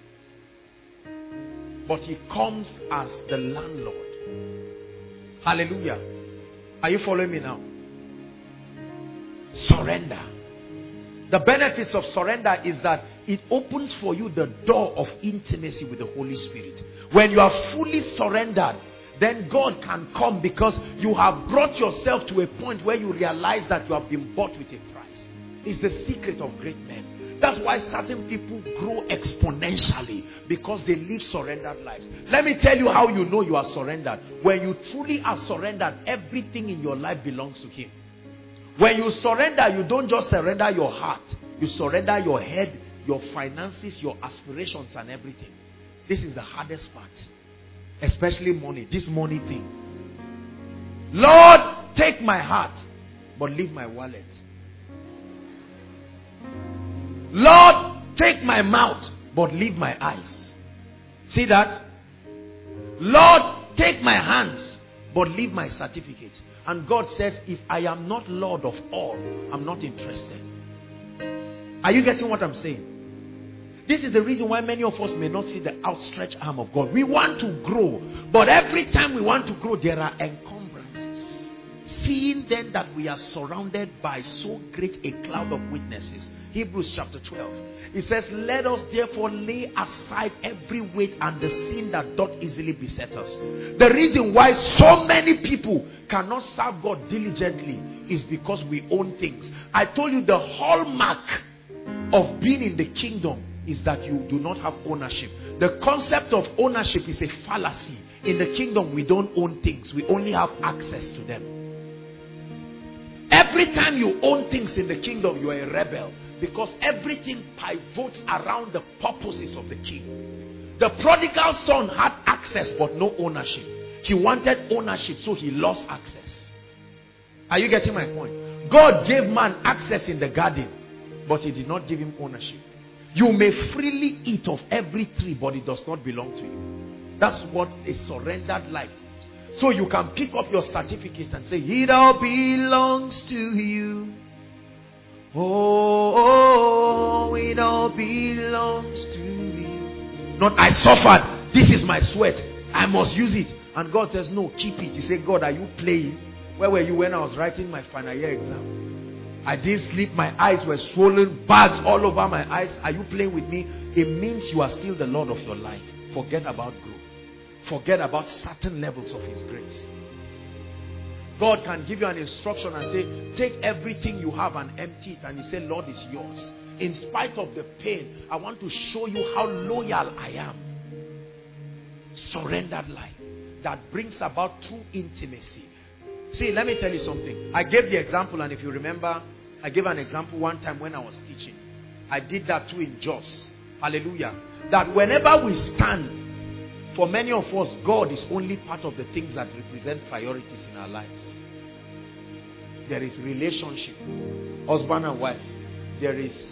But He comes as the landlord. Hallelujah. Are you following me now? Surrender. The benefits of surrender is that it opens for you the door of intimacy with the Holy Spirit. When you are fully surrendered, then God can come because you have brought yourself to a point where you realize that you have been bought with a price. It's the secret of great men. That's why certain people grow exponentially, because they live surrendered lives. Let me tell you how you know you are surrendered. When you truly are surrendered, everything in your life belongs to Him. When you surrender, you don't just surrender your heart. You surrender your head, your finances, your aspirations and everything. This is the hardest part. Especially money. This money thing. Lord, take my heart, but leave my wallet. Lord, take my mouth, but leave my eyes. See that? Lord, take my hands, but leave my certificate. And God says, if I am not Lord of all, I'm not interested. Are you getting what I'm saying? This is the reason why many of us may not see the outstretched arm of God. We want to grow, but every time we want to grow, there are encumbrances. Seeing then that we are surrounded by so great a cloud of witnesses. Hebrews chapter 12. It says, let us therefore lay aside every weight and the sin that doth easily beset us. The reason why so many people cannot serve God diligently is because we own things. I told you the hallmark of being in the kingdom is that you do not have ownership. The concept of ownership is a fallacy. In the kingdom, we don't own things. We only have access to them. Every time you own things in the kingdom, you are a rebel. Because everything pivots around the purposes of the king. The prodigal son had access but no ownership. He wanted ownership, so he lost access. Are you getting my point? God gave man access in the garden, but He did not give him ownership. You may freely eat of every tree, but it does not belong to you. That's what a surrendered life is. So you can pick up your certificate and say, it all belongs to you. Oh, it all belongs to you. Not, I suffered. This is my sweat. I must use it. And God says, no, keep it. He said, God, are you playing? Where were you when I was writing my final year exam? I didn't sleep. My eyes were swollen. Bags all over my eyes. Are you playing with me? It means you are still the Lord of your life. Forget about growth. Forget about certain levels of His grace. God can give you an instruction and say, take everything you have and empty it. And He said, Lord, it's yours. In spite of the pain, I want to show you how loyal I am. Surrendered life that brings about true intimacy. See, let me tell you something. I gave the example, and if you remember, I gave an example one time when I was teaching. I did that too in Jos. Hallelujah. That whenever we stand, for many of us, God is only part of the things that represent priorities in our lives. There is relationship, husband and wife. There is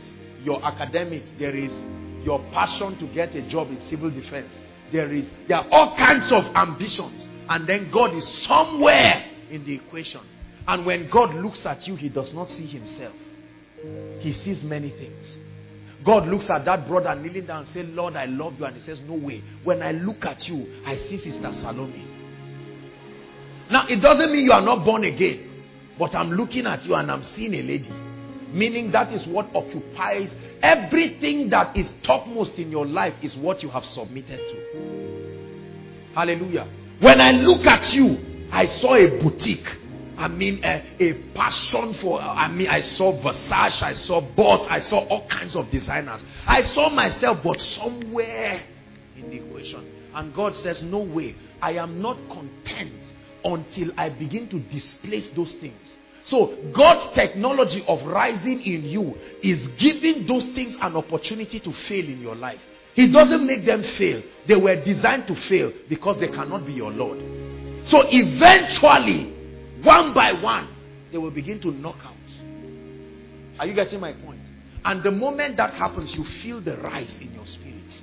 your academics, there is your passion to get a job in civil defense. There are all kinds of ambitions. And then God is somewhere in the equation. And when God looks at you, he does not see himself. He sees many things. God looks at that brother kneeling down and says, Lord, I love you. And he says, no way. When I look at you, I see Sister Salome. Now, it doesn't mean you are not born again. But I'm looking at you and I'm seeing a lady. Meaning that is what occupies everything that is topmost in your life is what you have submitted to. Hallelujah. When I look at you, I saw a boutique. I mean, a passion for, I saw Versace, I saw Boss, I saw all kinds of designers. I saw myself, but somewhere in the equation. And God says, no way. I am not content until I begin to displace those things. So God's technology of rising in you is giving those things an opportunity to fail in your life. He doesn't make them fail. They were designed to fail because they cannot be your Lord. So eventually, one by one, they will begin to knock out. Are you getting my point? And the moment that happens, you feel the rise in your spirit.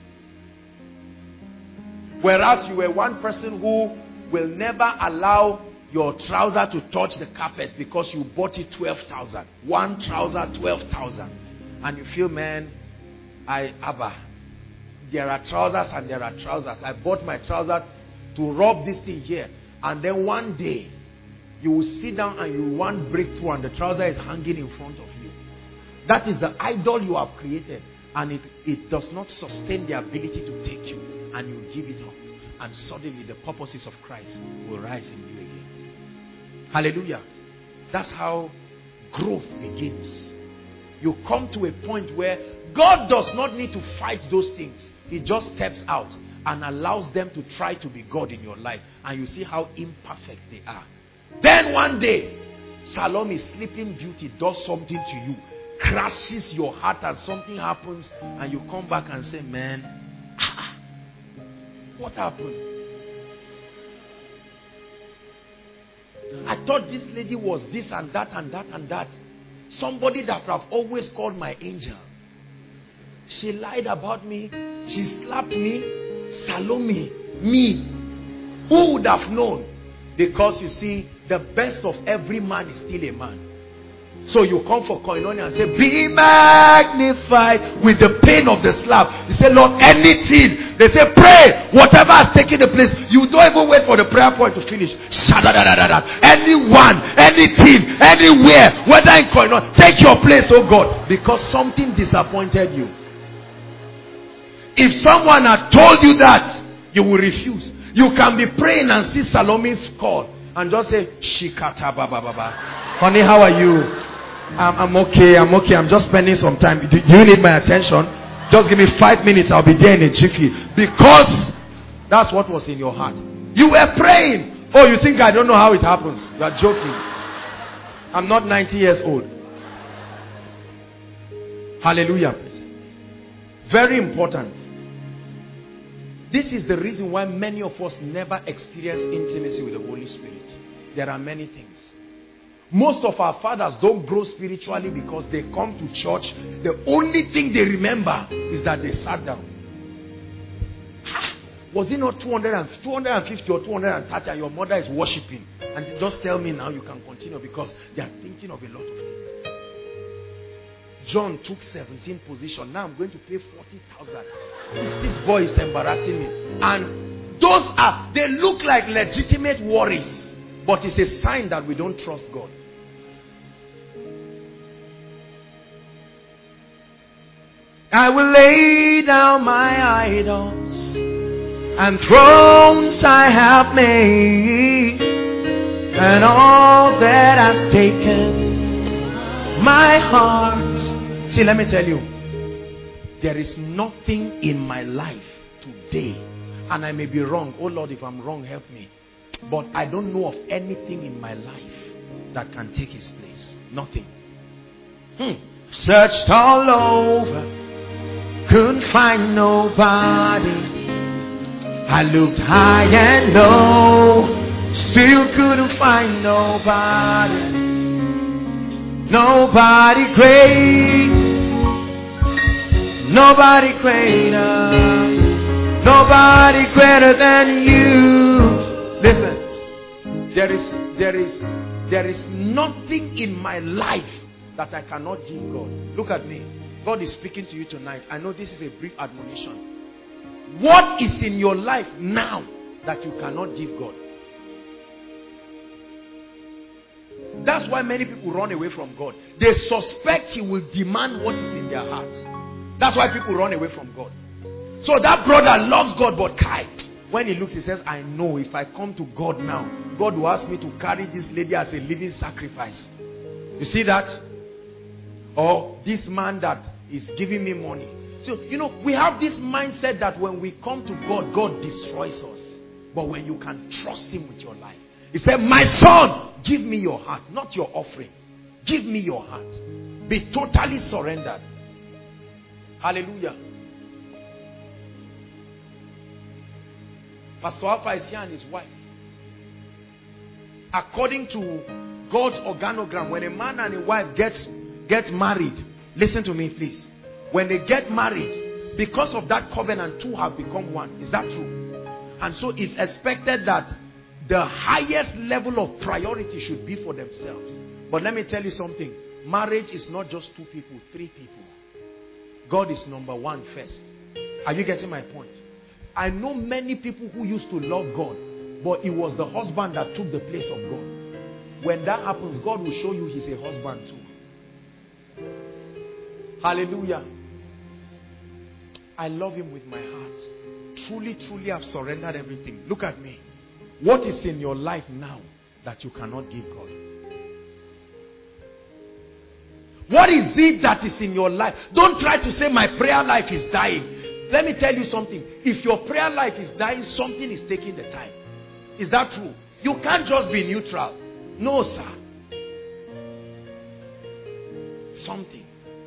Whereas you were one person who will never allow your trouser to touch the carpet because you bought it 12,000. One trouser, 12,000. And you feel, man, there are trousers and there are trousers. I bought my trouser to rub this thing here. And then one day, you will sit down and you want breakthrough and the trouser is hanging in front of you. That is the idol you have created. And it does not sustain the ability to take you. And you give it up. And suddenly the purposes of Christ will rise in you again. Hallelujah. That's how growth begins. You come to a point where God does not need to fight those things. He just steps out and allows them to try to be God in your life. And you see how imperfect they are. Then one day, Salome, Sleeping Beauty, does something to you. Crashes your heart and something happens. And you come back and say, man, what happened? I thought this lady was this and that and that and that. Somebody that I've always called my angel. She lied about me. She slapped me. Salome, me. Who would have known? Because you see, the best of every man is still a man. So you come for koinonia and say, be magnified with the pain of the slap. You say, Lord, anything. They say, pray. Whatever has taken the place. You don't even wait for the prayer point to finish. Anyone, anything, anywhere, whether in koinonia, take your place, oh God. Because something disappointed you. If someone had told you that, you will refuse. You can be praying and see Salome's call and just say, Shikata baba baba. Honey, how are you? I'm okay, I'm just spending some time. Do you need my attention? Just give me 5 minutes, I'll be there in a jiffy. Because that's what was in your heart. You were praying. Oh, you think I don't know how it happens? You are joking. I'm not 90 years old. Hallelujah. Very important. This is the reason why many of us never experience intimacy with the Holy Spirit. There are many things. Most of our fathers don't grow spiritually because they come to church. The only thing they remember is that they sat down. Was it not 250 or 230 and your mother is worshiping? And just tell me now you can continue because they are thinking of a lot of things. John took 17th position. Now I'm going to pay 40,000. This boy is embarrassing me. And they look like legitimate worries. But it's a sign that we don't trust God. I will lay down my idols and thrones I have made, and all that has taken my heart. See, let me tell you, there is nothing in my life today, and I may be wrong. Oh Lord, if I'm wrong, help me. But I don't know of anything in my life that can take his place. Nothing. Searched all over, couldn't find nobody. I looked high and low, still couldn't find nobody. Nobody great, Nobody greater. Nobody greater than you. Listen. There is nothing in my life that I cannot give God. Look at me. God is speaking to you tonight. I know this is a brief admonition. What is in your life now that you cannot give God? That's why many people run away from God. They suspect He will demand what is in their hearts. That's why people run away from God. So that brother loves God, but when he looks, he says, I know if I come to God now, God will ask me to carry this lady as a living sacrifice. You see that? Or this man that is giving me money. So, we have this mindset that when we come to God, God destroys us. But when you can trust Him with your life. He said, my son, give me your heart, not your offering. Give me your heart. Be totally surrendered. Hallelujah. Pastor Alpha is here and his wife. According to God's organogram, when a man and a wife gets married, listen to me please. When they get married, because of that covenant, two have become one. Is that true? And so it's expected that the highest level of priority should be for themselves. But let me tell you something. Marriage is not just two people, three people. God is number one first. Are you getting my point? I know many people who used to love God, but it was the husband that took the place of God. When that happens, God will show you He's a husband too. Hallelujah. I love Him with my heart. Truly, truly, I've surrendered everything. Look at me. What is in your life now that you cannot give God? What is it that is in your life? Don't try to say my prayer life is dying. Let me tell you something. If your prayer life is dying, something is taking the time. Is that true? You can't just be neutral. No, sir. Something.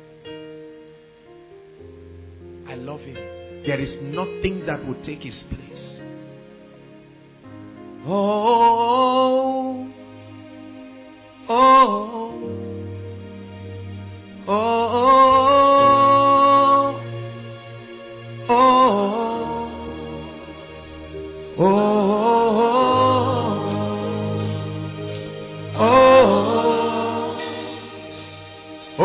I love Him. There is nothing that will take His place. Oh, oh, oh, oh, oh, oh,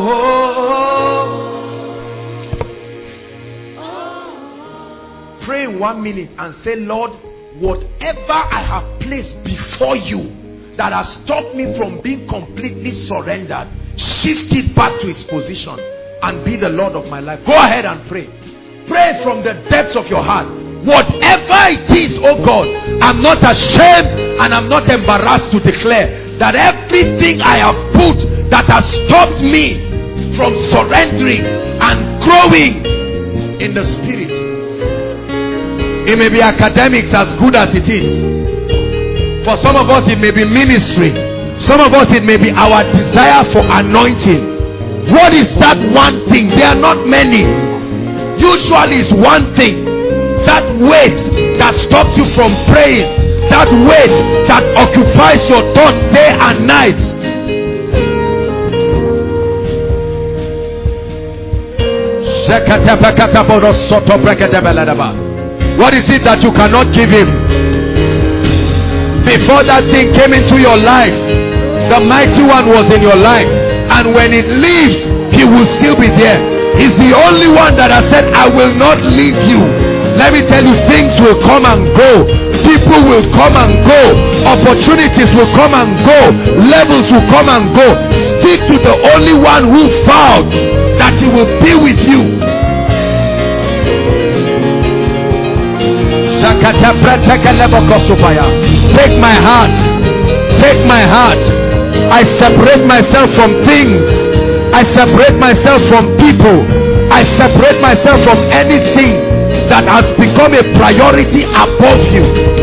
oh. Pray 1 minute and say, Lord, whatever I have placed before you that has stopped me from being completely surrendered, shift it back to its position and be the Lord of my life. Go ahead and pray. Pray from the depths of your heart. Whatever it is, oh God, I'm not ashamed and I'm not embarrassed to declare that everything I have put that has stopped me from surrendering and growing in the Spirit. It may be academics, as good as it is. For some of us it may be ministry. Some of us it may be our desire for anointing. What is that one thing? There are not many. Usually it's one thing. That weight that stops you from praying. That weight that occupies your thoughts day and night. What is it that you cannot give Him? Before that thing came into your life, the mighty one was in your life, and when it leaves, He will still be there. He's the only one that has said, I will not leave you. Let me tell you, things will come and go. People will come and go. Opportunities will come and go. Levels will come and go. Stick to the only one who vowed that He will be with you. Take my heart. Take my heart. I separate myself from things. I separate myself from people. I separate myself from anything that has become a priority above you.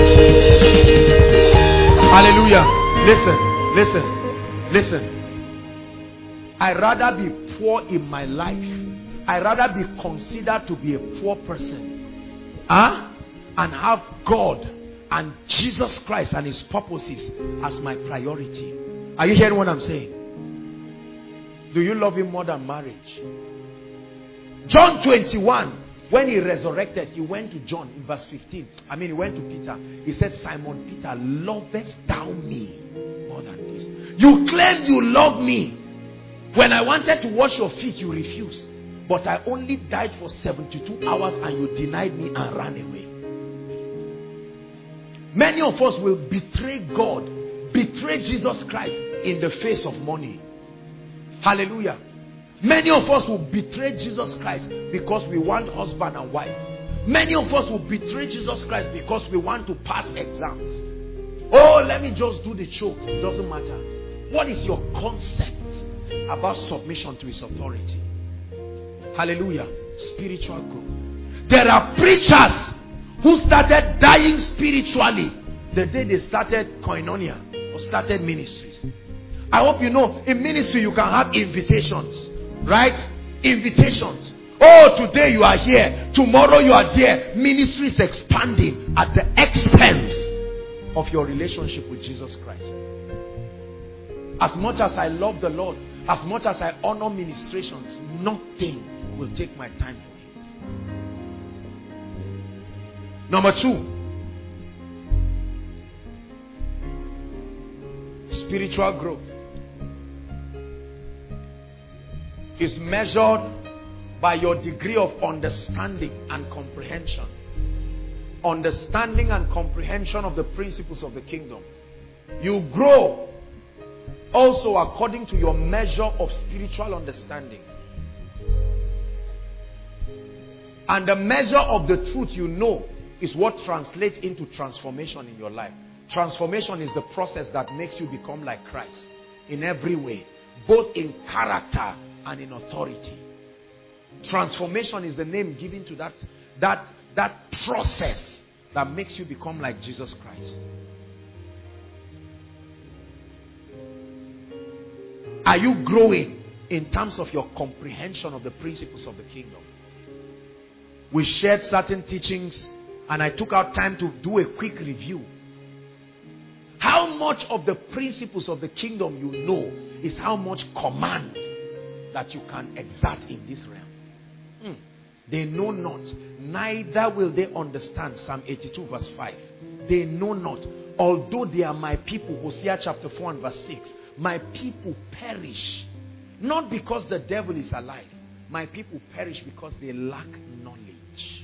Hallelujah. Listen. I'd rather be poor in my life. I'd rather be considered to be a poor person. And have God and Jesus Christ and His purposes as my priority. Are you hearing what I'm saying? Do you love Him more than marriage? John 21, when he resurrected, he went to John in verse 15. He went to Peter. He said, Simon Peter, lovest thou me more than this? You claimed you love me. When I wanted to wash your feet, you refused. But I only died for 72 hours and you denied me and ran away. Many of us will betray God, betray Jesus Christ in the face of money. Hallelujah. Many of us will betray Jesus Christ because we want husband and wife. Many of us will betray Jesus Christ because we want to pass exams. Oh, let me just do the chokes. It doesn't matter. What is your concept about submission to his authority? Hallelujah. Spiritual growth. There are preachers who started dying spiritually the day they started koinonia or started ministries. I hope you know, in ministry you can have invitations, right? Invitations. Oh, today you are here, tomorrow you are there. Ministry is expanding at the expense of your relationship with Jesus Christ. As much as I love the Lord, as much as I honor ministrations, nothing will take my time for him. Number 2, spiritual growth is measured by your degree of understanding and comprehension. Understanding and comprehension of the principles of the kingdom. You grow also according to your measure of spiritual understanding. And the measure of the truth you know is what translates into transformation in your life. Transformation is the process that makes you become like Christ in every way, both in character and in authority. Transformation is the name given to that process that makes you become like Jesus Christ. Are you growing in terms of your comprehension of the principles of the kingdom? We shared certain teachings and I took out time to do a quick review. How much of the principles of the kingdom you know is how much command that you can exert in this realm. They know not, neither will they understand. Psalm 82 verse 5. They know not, although they are my people. Hosea chapter 4 and verse 6. My people perish, not because the devil is alive. My people perish because they lack knowledge.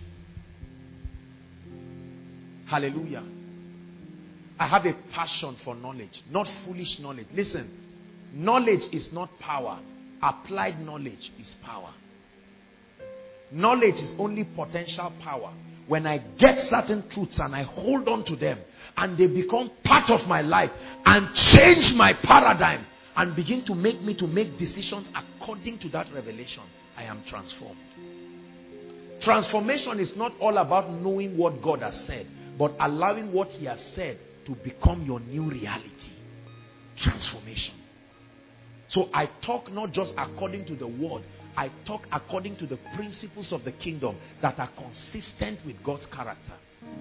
Hallelujah. I have a passion for knowledge, not foolish knowledge. Listen, knowledge is not power. Applied knowledge is power. Knowledge is only potential power. When I get certain truths and I hold on to them and they become part of my life and change my paradigm and begin to make me to make decisions according to that revelation, I am transformed. Transformation is not all about knowing what God has said, but allowing what he has said to become your new reality. Transformation. So I talk not just according to the word, I talk according to the principles of the kingdom that are consistent with God's character.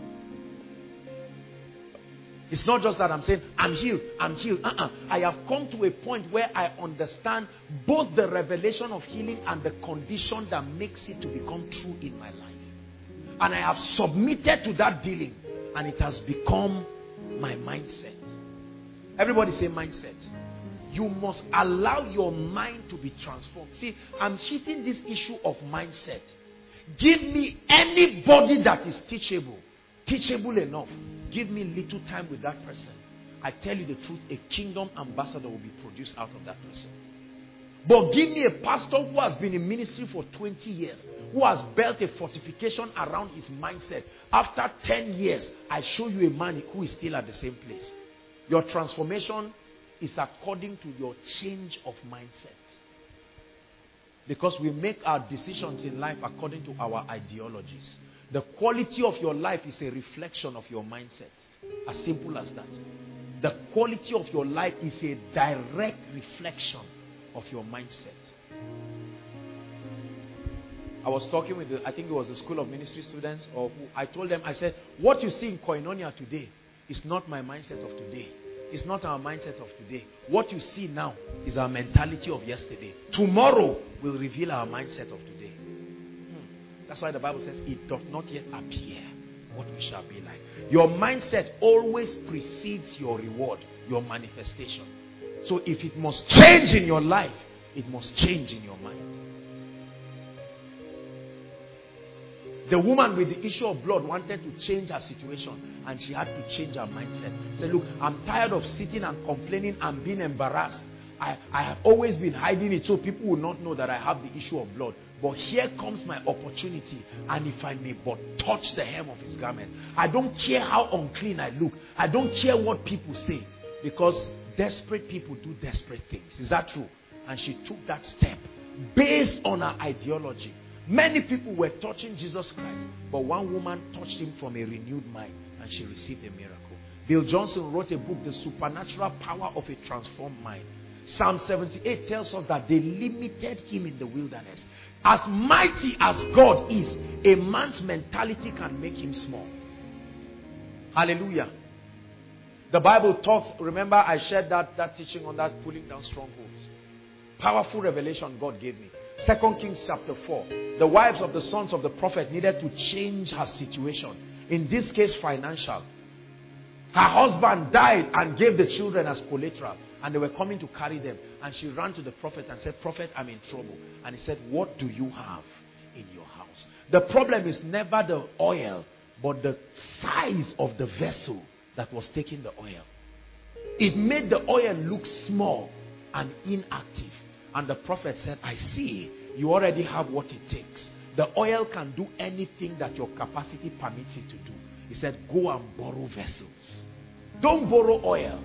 It's not just that I'm saying, I'm healed. I have come to a point where I understand both the revelation of healing and the condition that makes it to become true in my life. And I have submitted to that dealing, and it has become my mindset. Everybody say mindset. You must allow your mind to be transformed. See, I'm hitting this issue of mindset. Give me anybody that is teachable enough. Give me little time with that person. I tell you the truth, a kingdom ambassador will be produced out of that person. But give me a pastor who has been in ministry for 20 years, who has built a fortification around his mindset. After 10 years, I show you a man who is still at the same place. Your transformation is according to your change of mindset. Because we make our decisions in life according to our ideologies. The quality of your life is a reflection of your mindset. As simple as that. The quality of your life is a direct reflection of your mindset. I was talking with I think it was the School of Ministry students, I told them, I said, what you see in Koinonia today is not my mindset of today. It's not our mindset of today. What you see now is our mentality of yesterday. Tomorrow will reveal our mindset of today. That's why the Bible says it doth not yet appear what we shall be like. Your mindset always precedes your reward, your manifestation. So if it must change in your life, it must change in your mind. The woman with the issue of blood wanted to change her situation, and she had to change her mindset. Say, look, I'm tired of sitting and complaining and being embarrassed. I have always been hiding it so people will not know that I have the issue of blood. But here comes my opportunity, and if I may but touch the hem of his garment, I don't care how unclean I look. I don't care what people say, because desperate people do desperate things. Is that true? And she took that step based on her ideology. Many people were touching Jesus Christ, but one woman touched him from a renewed mind, and she received a miracle. Bill Johnson wrote a book, The Supernatural Power of a Transformed Mind. Psalm 78 tells us that they limited him in the wilderness. As mighty as God is, a man's mentality can make him small. Hallelujah. The Bible talks, remember I shared that teaching on that pulling down strongholds. Powerful revelation God gave me. 2 Kings chapter 4. The wives of the sons of the prophet needed to change her situation. In this case, financial. Her husband died and gave the children as collateral. And they were coming to carry them. And she ran to the prophet and said, Prophet, I'm in trouble. And he said, what do you have in your house? The problem is never the oil, but the size of the vessel that was taking the oil. It made the oil look small and inactive. And the prophet said, I see you already have what it takes. The oil can do anything that your capacity permits it to do. He said, go and borrow vessels. Don't borrow oil.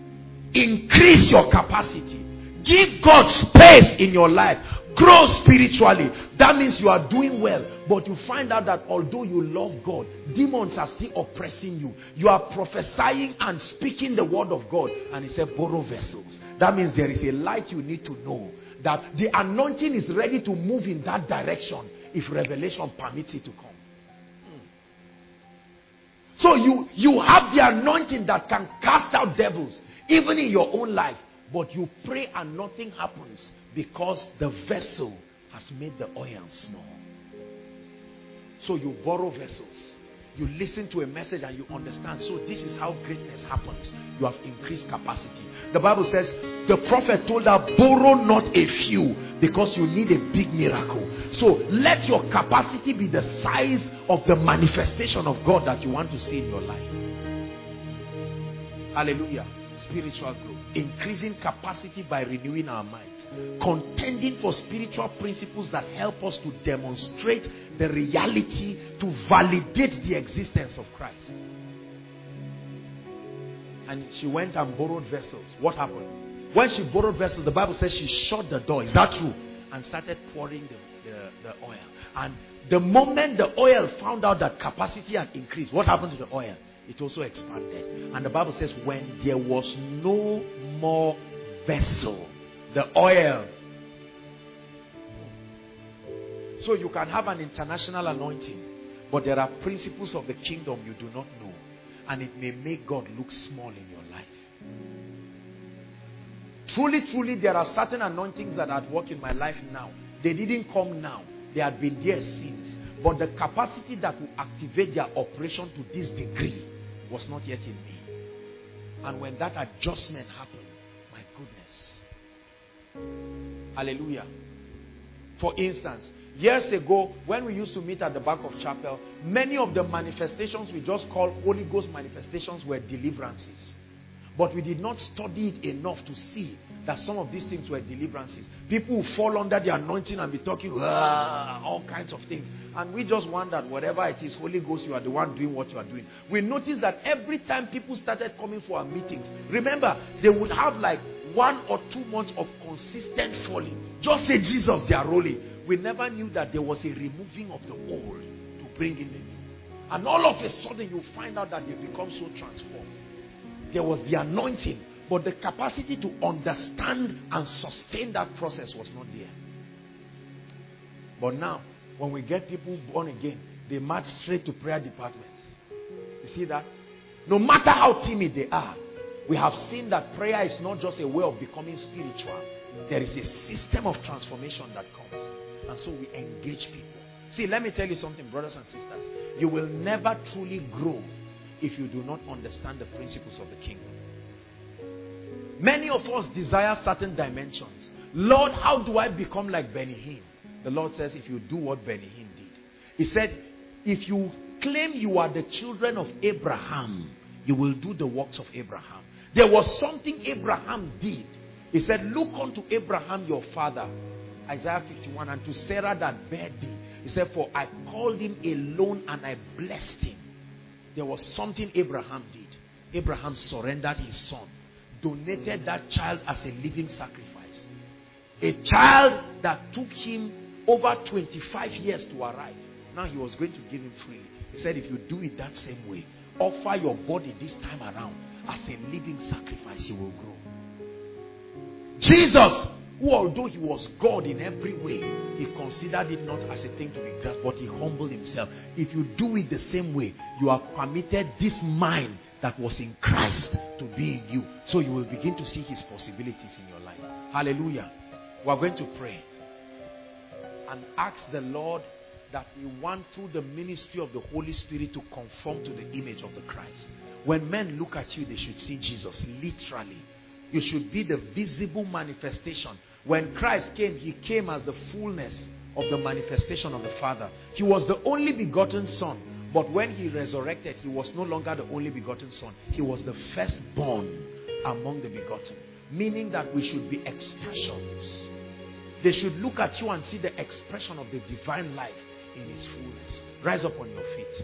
Increase your capacity. Give God space in your life. Grow spiritually. That means you are doing well. But you find out that although you love God, demons are still oppressing you. You are prophesying and speaking the word of God. And he said, borrow vessels. That means there is a light you need to know. That the anointing is ready to move in that direction if revelation permits it to come. So you have the anointing that can cast out devils, even in your own life. But you pray and nothing happens because the vessel has made the oil small. So you borrow vessels. You listen to a message and you understand. So this is how greatness happens. You have increased capacity. The Bible says the prophet told her, borrow not a few, because you need a big miracle. So let your capacity be the size of the manifestation of God that you want to see in your life. Hallelujah. Spiritual growth. Increasing capacity by renewing our minds. Contending for spiritual principles that help us to demonstrate the reality, to validate the existence of Christ. And she went and borrowed vessels. What happened? When she borrowed vessels, the Bible says she shut the door. Is that true? And started pouring the oil. And the moment the oil found out that capacity had increased, what happened to the oil? It also expanded. And the Bible says when there was no more vessel, the oil. So you can have an international anointing, but there are principles of the kingdom you do not know. And it may make God look small in your life. Truly, truly, there are certain anointings that are at work in my life now. They didn't come now. They had been there since. But the capacity that will activate their operation to this degree was not yet in me. And when that adjustment happened, my goodness. Hallelujah. For instance, years ago, when we used to meet at the back of chapel, many of the manifestations we just call Holy Ghost manifestations were deliverances. But we did not study it enough to see that some of these things were deliverances. People who fall under the anointing and be talking all kinds of things. And we just wondered, whatever it is, Holy Ghost, you are the one doing what you are doing. We noticed that every time people started coming for our meetings, remember, they would have like 1 or 2 months of consistent falling. Just say Jesus, they are rolling. We never knew that there was a removing of the old to bring in the new. And all of a sudden, you find out that they become so transformed. There was the anointing, but the capacity to understand and sustain that process was not there. But now, when we get people born again, they march straight to prayer departments. You see that? No matter how timid they are, we have seen that prayer is not just a way of becoming spiritual. There is a system of transformation that comes. And so we engage people. See, let me tell you something, brothers and sisters. You will never truly grow if you do not understand the principles of the kingdom. Many of us desire certain dimensions. Lord, how do I become like Benny Hinn? The Lord says, if you do what Benny Hinn did. He said, if you claim you are the children of Abraham, you will do the works of Abraham. There was something Abraham did. He said, look unto Abraham your father, Isaiah 51, and to Sarah that bare thee. He said, for I called him alone and I blessed him. There was something Abraham did. Abraham surrendered his son, donated that child as a living sacrifice. A child that took him over 25 years to arrive. Now he was going to give him freely. He said, if you do it that same way, offer your body this time around as a living sacrifice, you will grow. Jesus, who although he was God in every way, he considered it not as a thing to be grasped, but he humbled himself. If you do it the same way, you have permitted this mind that was in Christ to be in you. So you will begin to see his possibilities in your life. Hallelujah. We are going to pray and ask the Lord that we want through the ministry of the Holy Spirit to conform to the image of the Christ. When men look at you, they should see Jesus, literally. You should be the visible manifestation. When Christ came, he came as the fullness of the manifestation of the Father. He was the only begotten Son. But when he resurrected, he was no longer the only begotten Son. He was the firstborn among the begotten. Meaning that we should be expressions. They should look at you and see the expression of the divine life in his fullness. Rise up on your feet.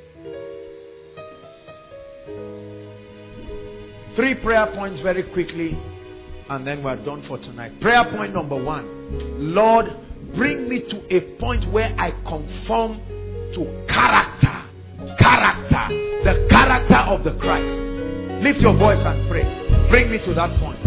3 prayer points very quickly, and then we're done for tonight. Prayer point number 1. Lord, bring me to a point where I conform to character. The character of the Christ. Lift your voice and pray. Bring me to that point.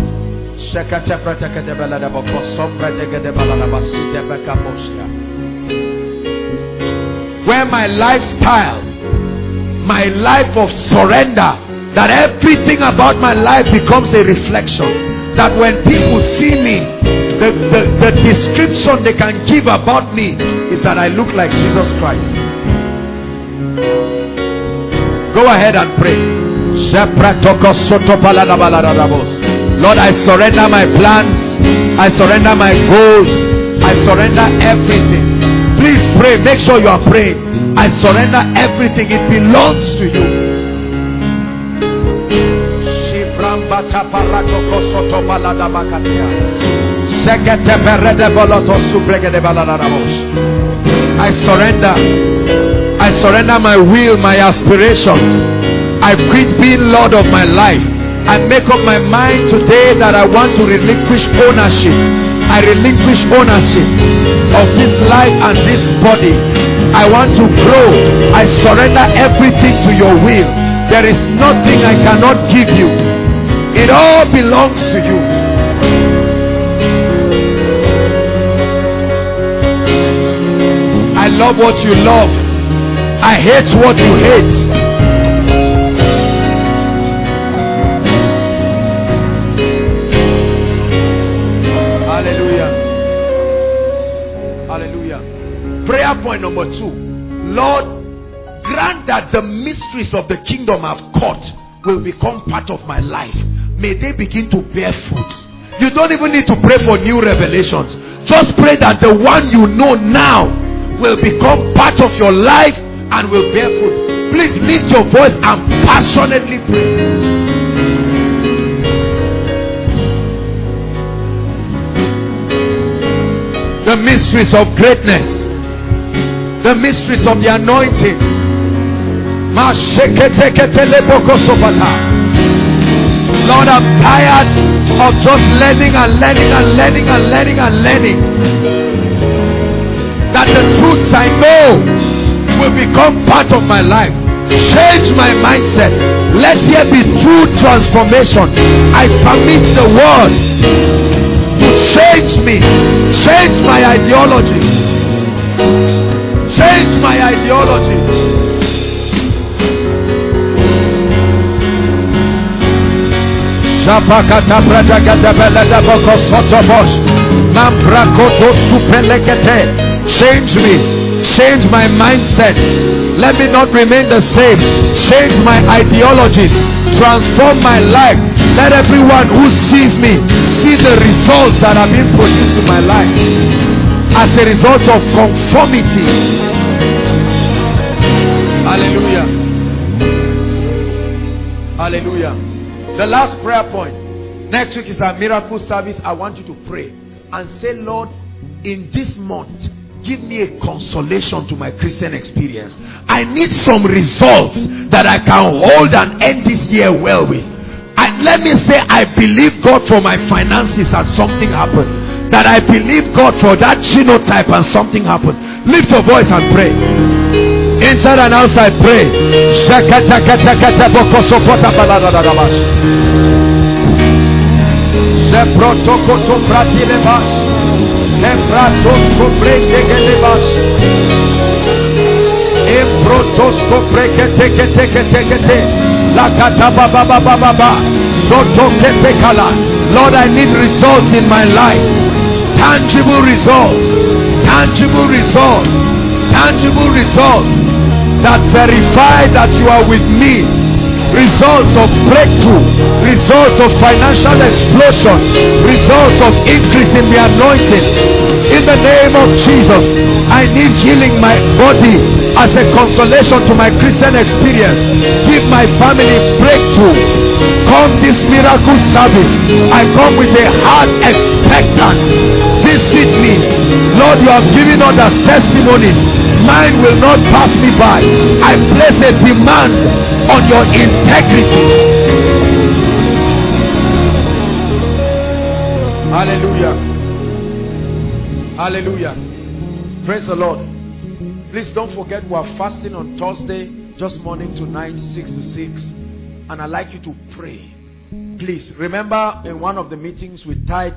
Where my lifestyle, my life of surrender, that everything about my life becomes a reflection. That when people see me, the description they can give about me is that I look like Jesus Christ. Go ahead and pray. Lord, I surrender my plans. I surrender my goals. I surrender everything. Please pray. Make sure you are praying. I surrender everything. It belongs to you. I surrender my will, my aspirations. I quit being Lord of my life. I make up my mind today that I want to relinquish ownership. I relinquish ownership of this life and this body. I want to grow. I surrender everything to your will. There is nothing I cannot give you. It all belongs to you. I love what you love. I hate what you hate. Hallelujah. Hallelujah. Prayer point number 2. Lord, grant that the mysteries of the kingdom I've caught will become part of my life. May they begin to bear fruit. You don't even need to pray for new revelations. Just pray that the one you know now will become part of your life and will bear fruit. Please lift your voice and passionately pray. The mysteries of greatness, the mysteries of the anointing. Lord, I'm tired of just learning and learning and learning and learning and learning. That the truths I know will become part of my life. Change my mindset. Let there be true transformation. I permit the word to change me. Change my ideology. Change my ideology. Change me. Change my mindset. Let me not remain the same. Change my ideologies. Transform my life. Let everyone who sees me see the results that are being produced in my life as a result of conformity. Hallelujah. Hallelujah. The last prayer point. Next week is our miracle service. I want you to pray and say, Lord, in this month, give me a consolation to my Christian experience. I need some results that I can hold and end this year well with. Let me say, I believe God for my finances and something happened. That I believe God for that genotype and something happened. Lift your voice and pray. Inside and outside, pray. Lord, I need results in my life. Tangible results. Tangible results. Tangible results that verify that you are with me. Results of breakthrough, results of financial explosion, results of increase in the anointing. In the name of Jesus, I need healing my body as a consolation to my Christian experience. Give my family breakthrough. Come this miracle service, I come with a heart expectant. Visit me. Lord, you have given us as testimonies. Mine will not pass me by. I place a demand on your integrity. Hallelujah. Hallelujah. Praise the Lord. Please don't forget we are fasting on Thursday, just morning to night, 6 to 6. And I'd like you to pray. Please remember, in one of the meetings we tied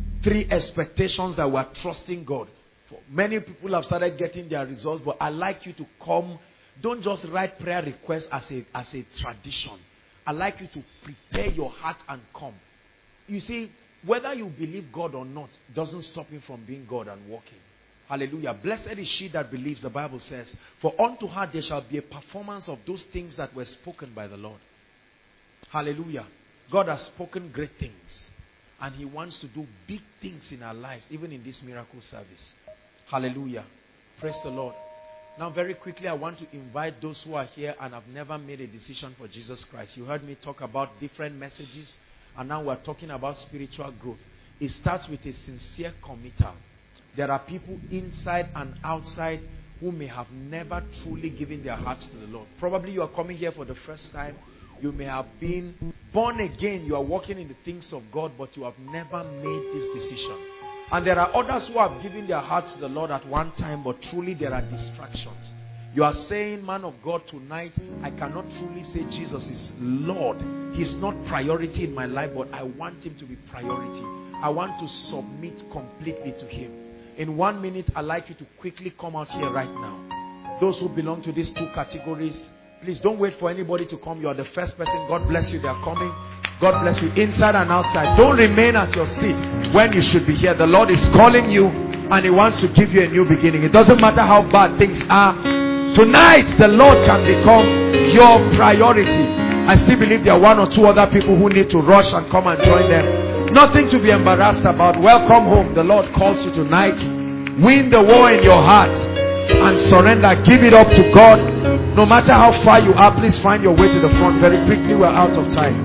3 expectations that we are trusting God for. Many people have started getting their results, but I'd like you to come. Don't just write prayer requests as a tradition. I'd like you to prepare your heart and come. You see, whether you believe God or not doesn't stop him from being God and walking. Hallelujah. Blessed is she that believes, the Bible says, for unto her there shall be a performance of those things that were spoken by the Lord. Hallelujah. God has spoken great things, and he wants to do big things in our lives, even in this miracle service. Hallelujah. Praise the Lord. Now very quickly, I want to invite those who are here and have never made a decision for Jesus Christ. You heard me talk about different messages, and now we're talking about spiritual growth. It starts with a sincere committal. There are people inside and outside who may have never truly given their hearts to the Lord. Probably you are coming here for the first time. You may have been born again. You are walking in the things of God, but you have never made this decision. And there are others who have given their hearts to the Lord at one time, but truly there are distractions. You are saying, man of God, tonight I cannot truly say Jesus is Lord. He's not priority in my life, but I want him to be priority. I want to submit completely to him. In 1 minute, I'd like you to quickly come out here right now. Those who belong to these 2 categories, please don't wait for anybody to come. You are the first person. God bless you. They are coming. God bless you inside and outside. Don't remain at your seat when you should be here. The Lord is calling you, and he wants to give you a new beginning. It doesn't matter how bad things are. Tonight, the Lord can become your priority. I still believe there are 1 or 2 other people who need to rush and come and join them. Nothing to be embarrassed about. Welcome home. The Lord calls you tonight. Win the war in your heart and surrender. Give it up to God. No matter how far you are, please find your way to the front. Very quickly, we're out of time.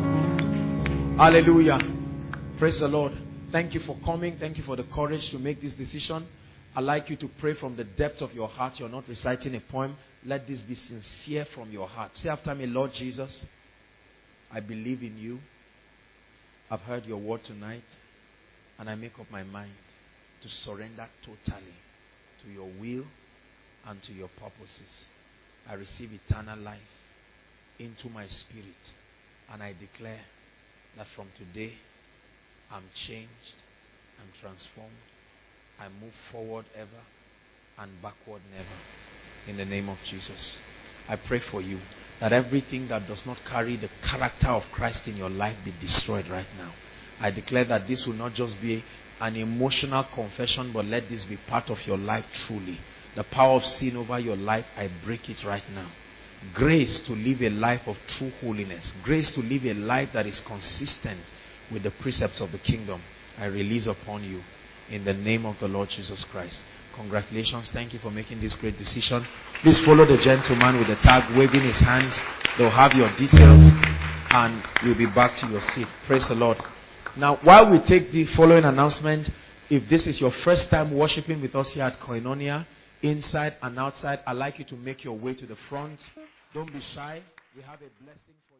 Hallelujah. Praise the Lord. Thank you for coming. Thank you for the courage to make this decision. I'd like you to pray from the depths of your heart. You're not reciting a poem. Let this be sincere from your heart. Say after me, Lord Jesus, I believe in you. I've heard your word tonight, and I make up my mind to surrender totally to your will and to your purposes. I receive eternal life into my spirit, and I declare that from today I'm changed, I'm transformed, I move forward ever and backward never. In the name of Jesus, I pray for you that everything that does not carry the character of Christ in your life be destroyed right now. I declare that this will not just be an emotional confession, but let this be part of your life truly. The power of sin over your life, I break it right now. Grace to live a life of true holiness. Grace to live a life that is consistent with the precepts of the kingdom, I release upon you in the name of the Lord Jesus Christ. Congratulations. Thank you for making this great decision. Please follow the gentleman with the tag waving his hands. They'll have your details and you'll be back to your seat. Praise the Lord. Now, while we take the following announcement, if this is your first time worshiping with us here at Koinonia, inside and outside, I'd like you to make your way to the front. Don't be shy. We have a blessing for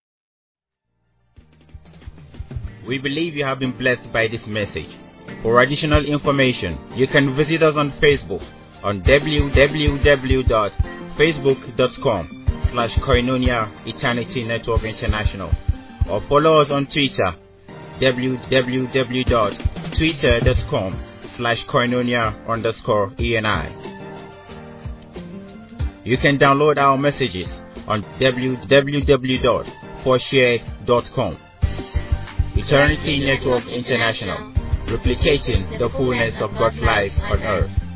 you. We believe you have been blessed by this message. For additional information, you can visit us on Facebook on www.facebook.com/Koinonia Eternity Network International, or follow us on Twitter www.twitter.com/Koinonia_ENI. You can download our messages on www.forshare.com. Eternity Network International, replicating the fullness of God's life on earth.